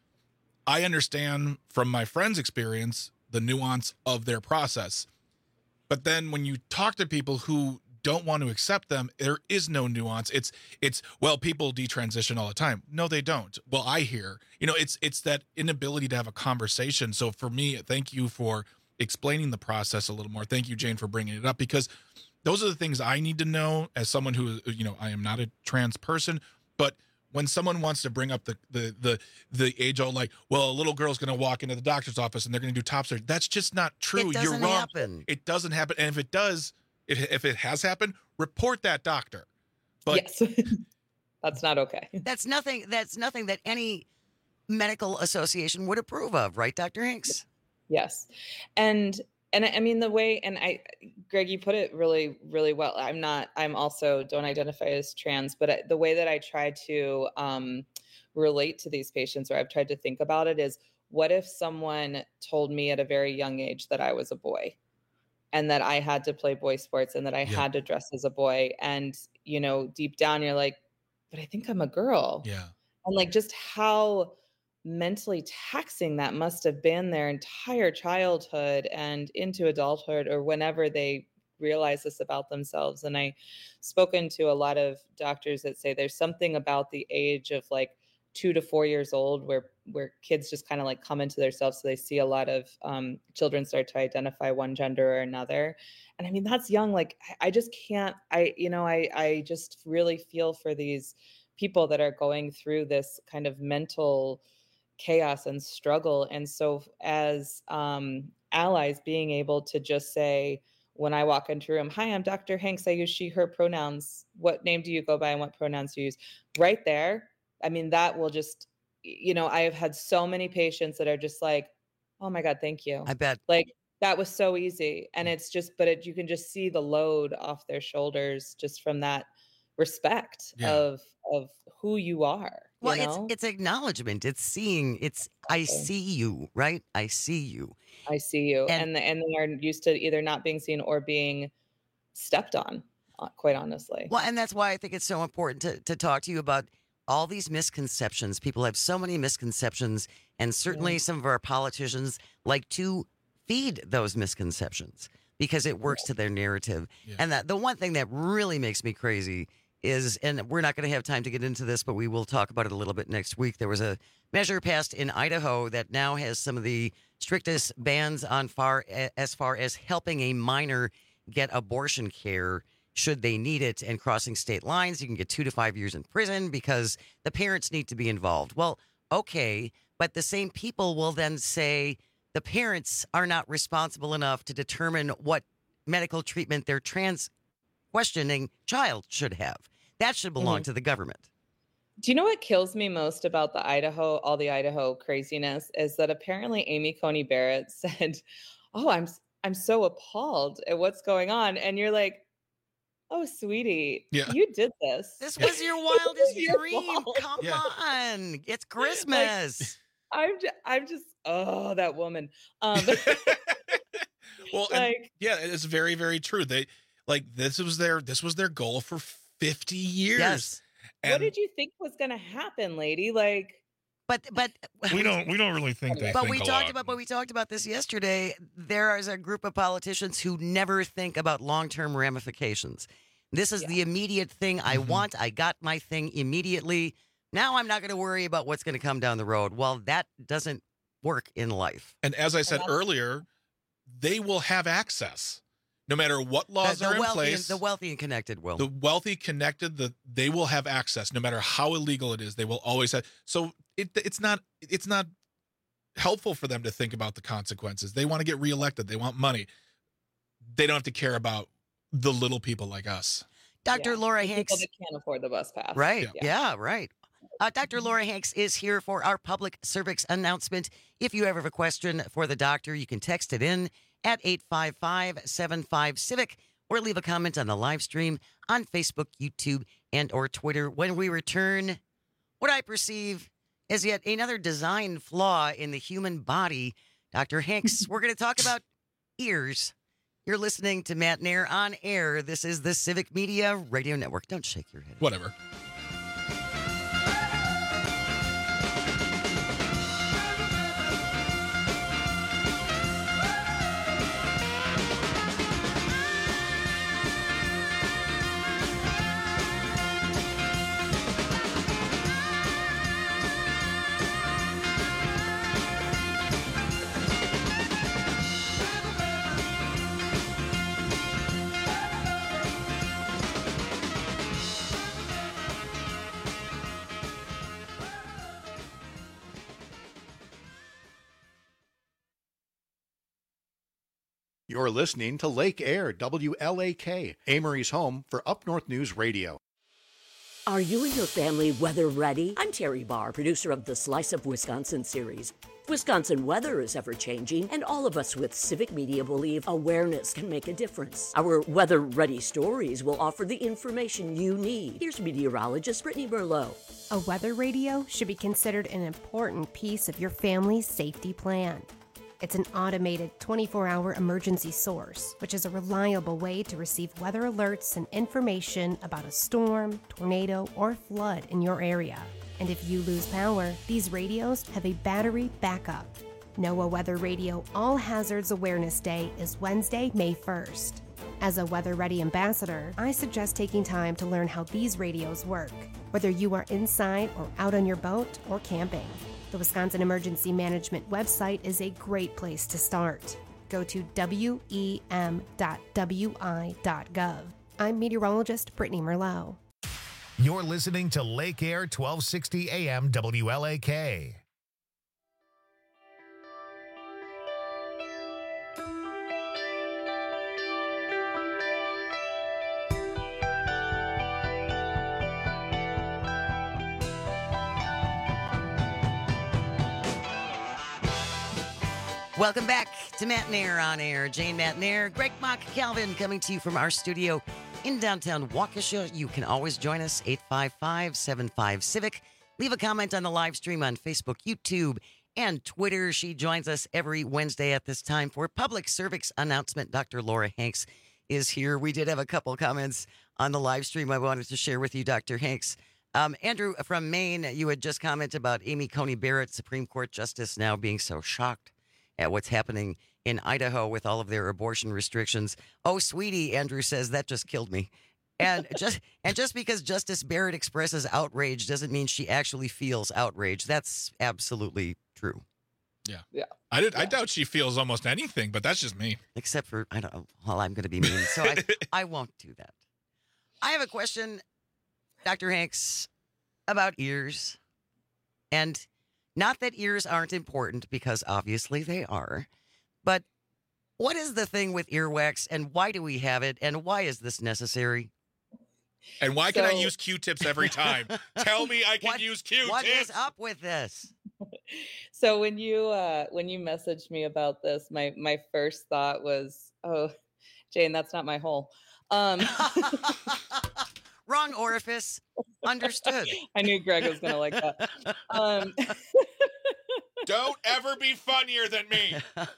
I understand from my friend's experience the nuance of their process. But then when you talk to people who don't want to accept them, there is no nuance. It's, it's, well, people detransition all the time. No, they don't. Well, I hear, you know, it's, it's that inability to have a conversation. So for me, thank you for explaining the process a little more. Thank you, Jane, for bringing it up, because those are the things I need to know as someone who, you know, I am not a trans person, but when someone wants to bring up the, the, the, the age old, like, well, a little girl's going to walk into the doctor's office and they're going to do top surgery. That's just not true. It doesn't You're wrong. happen. It doesn't happen. And if it does, It, if it has happened, report that doctor. But yes, that's not okay. That's nothing. That's nothing that any medical association would approve of, right, Doctor Hanks? Yes, and And I, I mean, the way, and I, Greg, you put it really, really well. I'm not, I'm also don't identify as trans, but I, the way that I try to um, relate to these patients, or I've tried to think about it, is what if someone told me at a very young age that I was a boy and that I had to play boy sports and that I Yeah. had to dress as a boy. And, you know, deep down you're like, but I think I'm a girl. Yeah. And like just how mentally taxing that must have been their entire childhood and into adulthood, or whenever they realize this about themselves. And I've spoken to a lot of doctors that say there's something about the age of like two to four years old where where kids just kind of like come into themselves. So they see a lot of um, children start to identify one gender or another. And I mean, that's young. Like, I, I just can't, I, you know, I, I just really feel for these people that are going through this kind of mental chaos and struggle. And so as um, allies, being able to just say, when I walk into a room, hi, I'm Doctor Hanks. I use she, her pronouns. What name do you go by and what pronouns do you use? Right there. I mean, that will just, you know, I have had so many patients that are just like, oh my God, thank you. I bet. Like, that was so easy. And it's just, but it, you can just see the load off their shoulders just from that respect Yeah. of, of who you are. You Well, know? it's it's acknowledgement. It's seeing. It's I see you, right? I see you. I see you. And- And, and they are used to either not being seen or being stepped on, uh, quite honestly. Well, and that's why I think it's so important to, to talk to you about all these misconceptions. People have so many misconceptions, and certainly some of our politicians like to feed those misconceptions because it works to their narrative. And that the one thing that really makes me crazy is, and we're not going to have time to get into this, but we will talk about it a little bit next week. There was a measure passed in Idaho that now has some of the strictest bans on far as far as helping a minor get abortion care should they need it, and crossing state lines. You can get two to five years in prison because the parents need to be involved. Well, okay, but the same people will then say the parents are not responsible enough to determine what medical treatment their trans questioning child should have. That should belong Mhm. to the government. Do you know what kills me most about the Idaho, all the Idaho craziness, is that apparently Amy Coney Barrett said, "Oh, I'm I'm so appalled at what's going on," and you're like, "Oh, sweetie, Yeah. you did this. This was your wildest your dream. fault." Come on, it's Christmas." I'm just, I'm just, oh, that woman. Um, Well, and- like, yeah, it's very, very true. They like this was their this was their goal for fifty years. Yes. what did you think was going to happen, lady? Like, But but We don't we don't really think they But think we a talked lot. about but we talked about this yesterday. There is a group of politicians who never think about long-term ramifications. This is the immediate thing I Mm-hmm. want. I got my thing immediately. Now I'm not going to worry about what's going to come down the road. Well, that doesn't work in life. And as I said earlier, they will have access no matter what laws the, are the in wealthy place. and, the wealthy and connected will. The wealthy, connected, the they will have access no matter how illegal it is. They will always have. So it it's not it's not helpful for them to think about the consequences. They want to get reelected. They want money. They don't have to care about the little people like us. Doctor yeah, Laura the people Hanks. that can't afford the bus pass. Right. Yeah, right. Uh, Doctor Laura Hanks is here for our public service announcement. If you ever have a question for the doctor, you can text it in at eight five five, seven five, civic or leave a comment on the live stream on Facebook, YouTube, and or Twitter. When we return, what I perceive as yet another design flaw in the human body. Doctor Hanks, we're going to talk about ears. You're listening to Matt Nair on air. This is the Civic Media Radio Network. Don't shake your head. Whatever. You're listening to Lake Air, W L A K, Amory's home for Up North News Radio. Are you and your family weather ready? I'm Terry Barr, producer of the Slice of Wisconsin series. Wisconsin weather is ever-changing, and all of us with Civic Media believe awareness can make a difference. Our weather-ready stories will offer the information you need. Here's meteorologist Brittany Merlot. A weather radio should be considered an important piece of your family's safety plan. It's an automated twenty-four hour emergency source, which is a reliable way to receive weather alerts and information about a storm, tornado, or flood in your area. And if you lose power, these radios have a battery backup. NOAA Weather Radio All Hazards Awareness Day is Wednesday, May first. As a Weather Ready ambassador, I suggest taking time to learn how these radios work, whether you are inside or out on your boat or camping. The Wisconsin Emergency Management website is a great place to start. Go to W E M dot W I dot gov. I'm meteorologist Brittany Merlot. You're listening to Lake Air twelve sixty A M W L A K. Welcome back to Matt and Air on Air. Jane, Matt and Air, Greg Mock, Calvin coming to you from our studio in downtown Waukesha. You can always join us, eight five five, seven five, Civic. Leave a comment on the live stream on Facebook, YouTube, and Twitter. She joins us every Wednesday at this time for public service announcement. Doctor Laura Hanks is here. We did have a couple comments on the live stream I wanted to share with you, Doctor Hanks. Um, Andrew from Maine, you had just commented about Amy Coney Barrett, Supreme Court Justice, now being so shocked at what's happening in Idaho with all of their abortion restrictions. Oh, sweetie, Andrew says, that just killed me. And just and just because Justice Barrett expresses outrage doesn't mean she actually feels outrage. That's absolutely true. Yeah. Yeah. I did. I doubt she feels almost anything, but that's just me. Except for, I don't know, well, I'm going to be mean, so I, I won't do that. I have a question, Doctor Hanks, about ears. And not that ears aren't important, because obviously they are. But what is the thing with earwax, and why do we have it, and why is this necessary? And why can I So- use Q-tips every time? Tell me I can What- use Q-tips. What is up with this? So when you uh when you messaged me about this, my my first thought was, oh, Jane, that's not my hole. Um Wrong orifice. Understood. I knew Greg was gonna like that. Um Don't ever be funnier than me.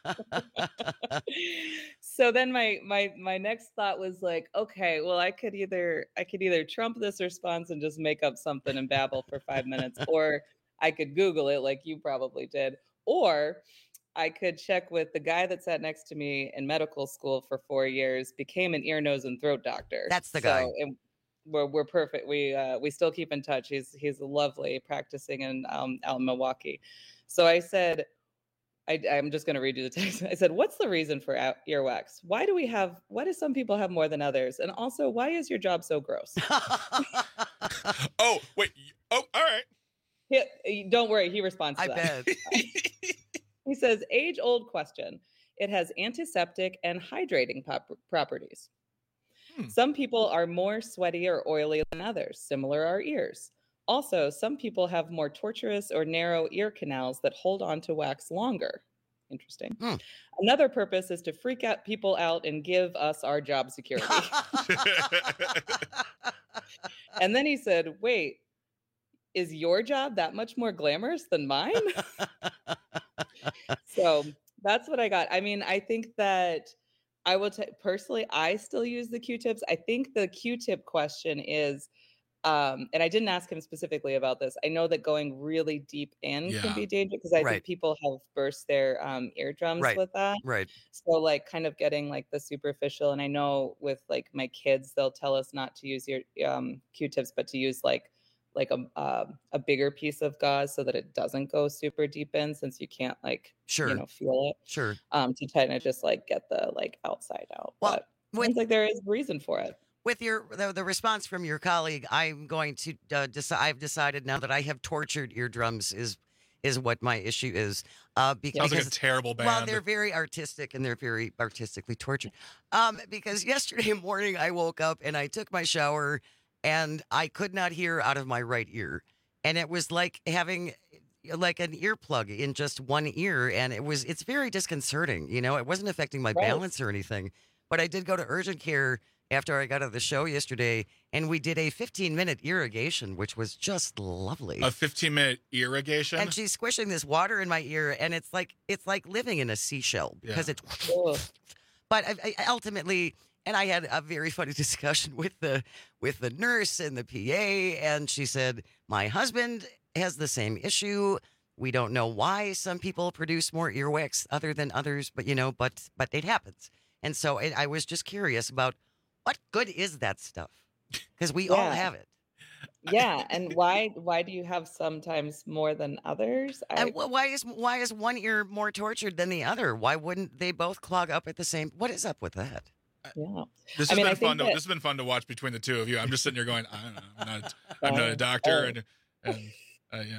so then my my my next thought was like, okay, well, I could either I could either trump this response and just make up something and babble for five minutes, or I could Google it like you probably did, or I could check with the guy that sat next to me in medical school for four years, became an ear, nose, and throat doctor. That's the guy. So, and we're we're perfect. We uh, we still keep in touch. He's he's lovely, practicing in um, out in Milwaukee. So I said, I, I'm just going to read you the text. I said, what's the reason for ou- earwax? Why do we have, why do some people have more than others? And also, why is your job so gross? Oh, wait. Oh, all right. He, don't worry. He responds to I that. bet. He says, age old question. It has antiseptic and hydrating pop- properties. Hmm. Some people are more sweaty or oily than others. Similar are ears. Also, some people have more tortuous or narrow ear canals that hold on to wax longer. Interesting. Hmm. Another purpose is to freak out people out and give us our job security. And then he said, wait, is your job that much more glamorous than mine? So that's what I got. I mean, I think that I will t- personally, I still use the Q-tips. I think the Q-tip question is, Um, and I didn't ask him specifically about this. I know that going really deep in Yeah. can be dangerous because I Right. think people have burst their um, eardrums Right. with that. Right. So like kind of getting like the superficial. And I know with like my kids, they'll tell us not to use your um, Q-tips, but to use like like a uh, a bigger piece of gauze so that it doesn't go super deep in, since you can't like Sure. you know feel it. Sure. Um, to kind of just like get the like outside out. Well, but it with- seems like there is reason for it. With your the, the response from your colleague, I'm going to uh, decide. I've decided now that I have tortured eardrums is is what my issue is. Uh, because Sounds like a terrible band. Well, they're very artistic and they're very artistically tortured. Um, because yesterday morning I woke up and I took my shower and I could not hear out of my right ear, and it was like having like an earplug in just one ear, and it was it's very disconcerting. You know, it wasn't affecting my Right. balance or anything, but I did go to urgent care after I got out of the show yesterday, and we did a fifteen minute irrigation, which was just lovely. A fifteen minute irrigation. And she's squishing this water in my ear, and it's like it's like living in a seashell because Yeah. it's. But I, I ultimately, and I had a very funny discussion with the with the nurse and the P A, and she said, "My husband has the same issue. We don't know why some people produce more earwax other than others, but you know, but but it happens." And so I, I was just curious about what good is that stuff, because we all Yeah. have it. Yeah, and why why do you have sometimes more than others? I, And wh- why is why is one ear more tortured than the other? Why wouldn't they both clog up at the same? What is up with that? yeah. This I has mean, I been think fun. To, that- this has been fun to watch between the two of you. I'm just sitting here going, I don't know. I'm not. I'm not Oh, a doctor, oh. and, and uh, yeah.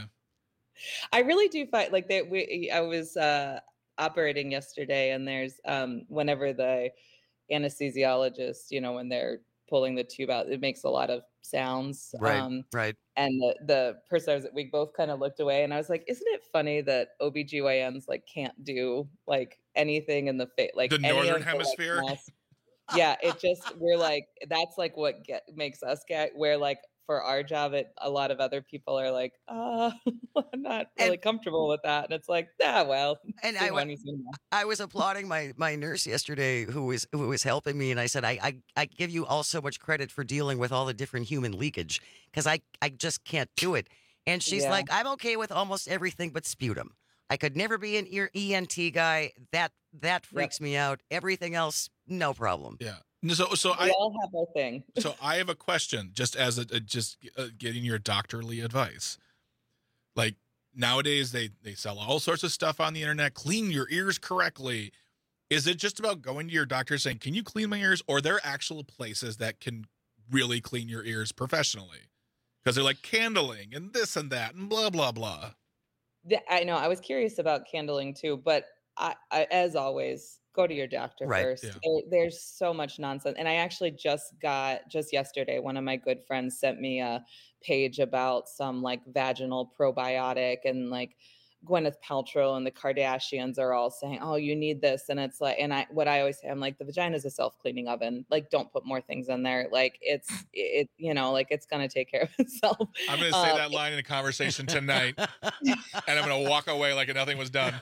I really do find like that. We I was uh, operating yesterday, and there's um, whenever the anesthesiologist, you know, when they're pulling the tube out, it makes a lot of sounds. Right, Um, right. and the, the person I was, we both kind of looked away, and I was like, "Isn't it funny that O B G Y Ns like can't do like anything in the face, like The any Northern of the, like, Hemisphere? mess- yeah, it just we're like that's like what get makes us get where like for our job, it a lot of other people are like, uh, I'm not really comfortable with that, and it's like, ah, well, And see I one, wa- you see one. I was applauding my my nurse yesterday who was who was helping me, and I said, I I, I give you all so much credit for dealing with all the different human leakage because I I just can't do it. And she's Yeah. like, I'm okay with almost everything but sputum. I could never be an ear E N T guy. That that freaks me out. Everything else, no problem. Yeah. So so We I all have our thing. so I have a question, just as a, a just uh, getting your doctorly advice. Like nowadays, they they sell all sorts of stuff on the internet. Clean your ears correctly. Is it just about going to your doctor saying, "Can you clean my ears?" Or are there actual places that can really clean your ears professionally? Because they're like candling and this and that and blah blah blah. Yeah, I know. I was curious about candling too, but I, I as always, go to your doctor Right, first. yeah. There, there's so much nonsense. And I actually just got, just yesterday, one of my good friends sent me a page about some like vaginal probiotic, and like Gwyneth Paltrow and the Kardashians are all saying, oh, you need this. And it's like, and I, what I always say, I'm like, the vagina is a self-cleaning oven. Like, don't put more things in there. Like it's, it, you know, like it's going to take care of itself. I'm going to say Um, that line in a conversation tonight, and I'm going to walk away like nothing was done.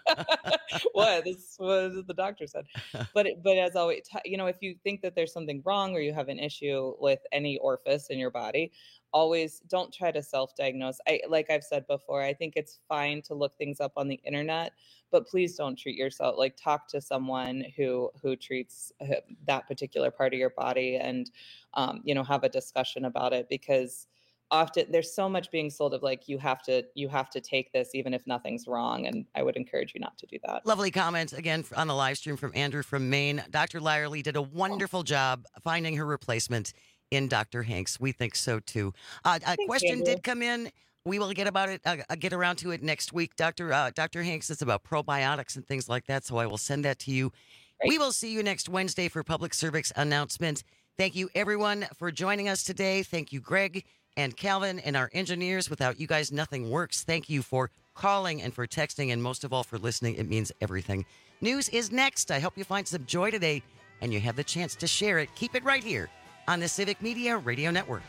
What this was the doctor said, but it- but as always, t- you know, if you think that there's something wrong or you have an issue with any orifice in your body, always don't try to self-diagnose. I like I've said before, I think it's fine to look things up on the internet, but please don't treat yourself. Like talk to someone who who treats uh, that particular part of your body, and um, you know, have a discussion about it, because often there's so much being sold of like you have to you have to take this even if nothing's wrong, and I would encourage you not to do that. Lovely comment again on the live stream from Andrew from Maine. Doctor Lyerly did a wonderful job finding her replacement in Doctor Hanks. We think so too. Uh, a question Andrew. did come in. We will get about it. Uh, uh, get around to it next week, Doctor Uh, Doctor Hanks. It's about probiotics and things like that. So I will send that to you. We will see you next Wednesday for public service announcement. Thank you everyone for joining us today. Thank you, Greg and Calvin and our engineers. Without you guys, nothing works. Thank you for calling and for texting, and most of all for listening. It means everything. News is next. I hope you find some joy today and you have the chance to share it. Keep it right here on the Civic Media Radio Network.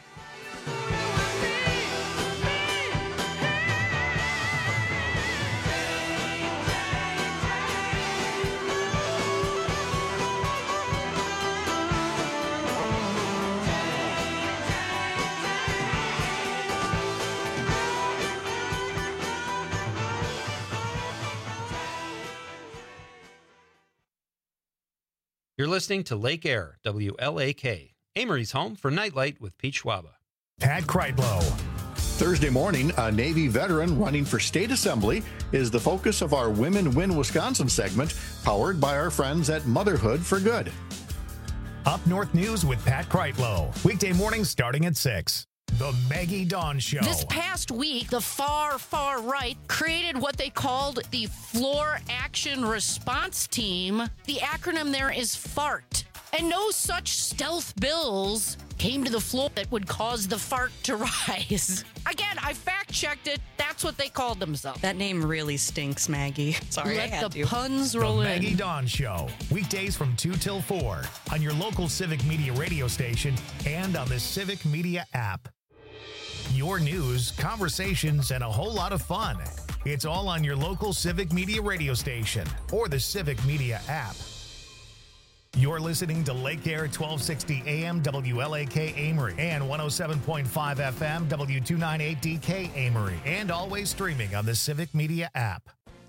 You're listening to Lake Air, W L A K, Amory's home for Nightlight with Pete Schwaba. Pat Kreitlow. Thursday morning, a Navy veteran running for state assembly is the focus of our Women Win Wisconsin segment, powered by our friends at Motherhood for Good. Up North News with Pat Kreitlow. Weekday mornings starting at six. The Maggie Dawn Show. This past week, the far, far right created what they called the Floor Action Response Team. The acronym there is FART. And no such stealth bills came to the floor that would cause the fart to rise. Again, I fact-checked it. That's what they called themselves. That name really stinks, Maggie. Sorry, Let I had the to. puns roll The in. Maggie Dawn Show, weekdays from two till four on your local Civic Media radio station and on the Civic Media app. Your news, conversations, and a whole lot of fun. It's all on your local Civic Media radio station or the Civic Media app. You're listening to Lake Air twelve sixty A M W L A K Amory and one oh seven point five F M W two ninety-eight D K Amory, and always streaming on the Civic Media app.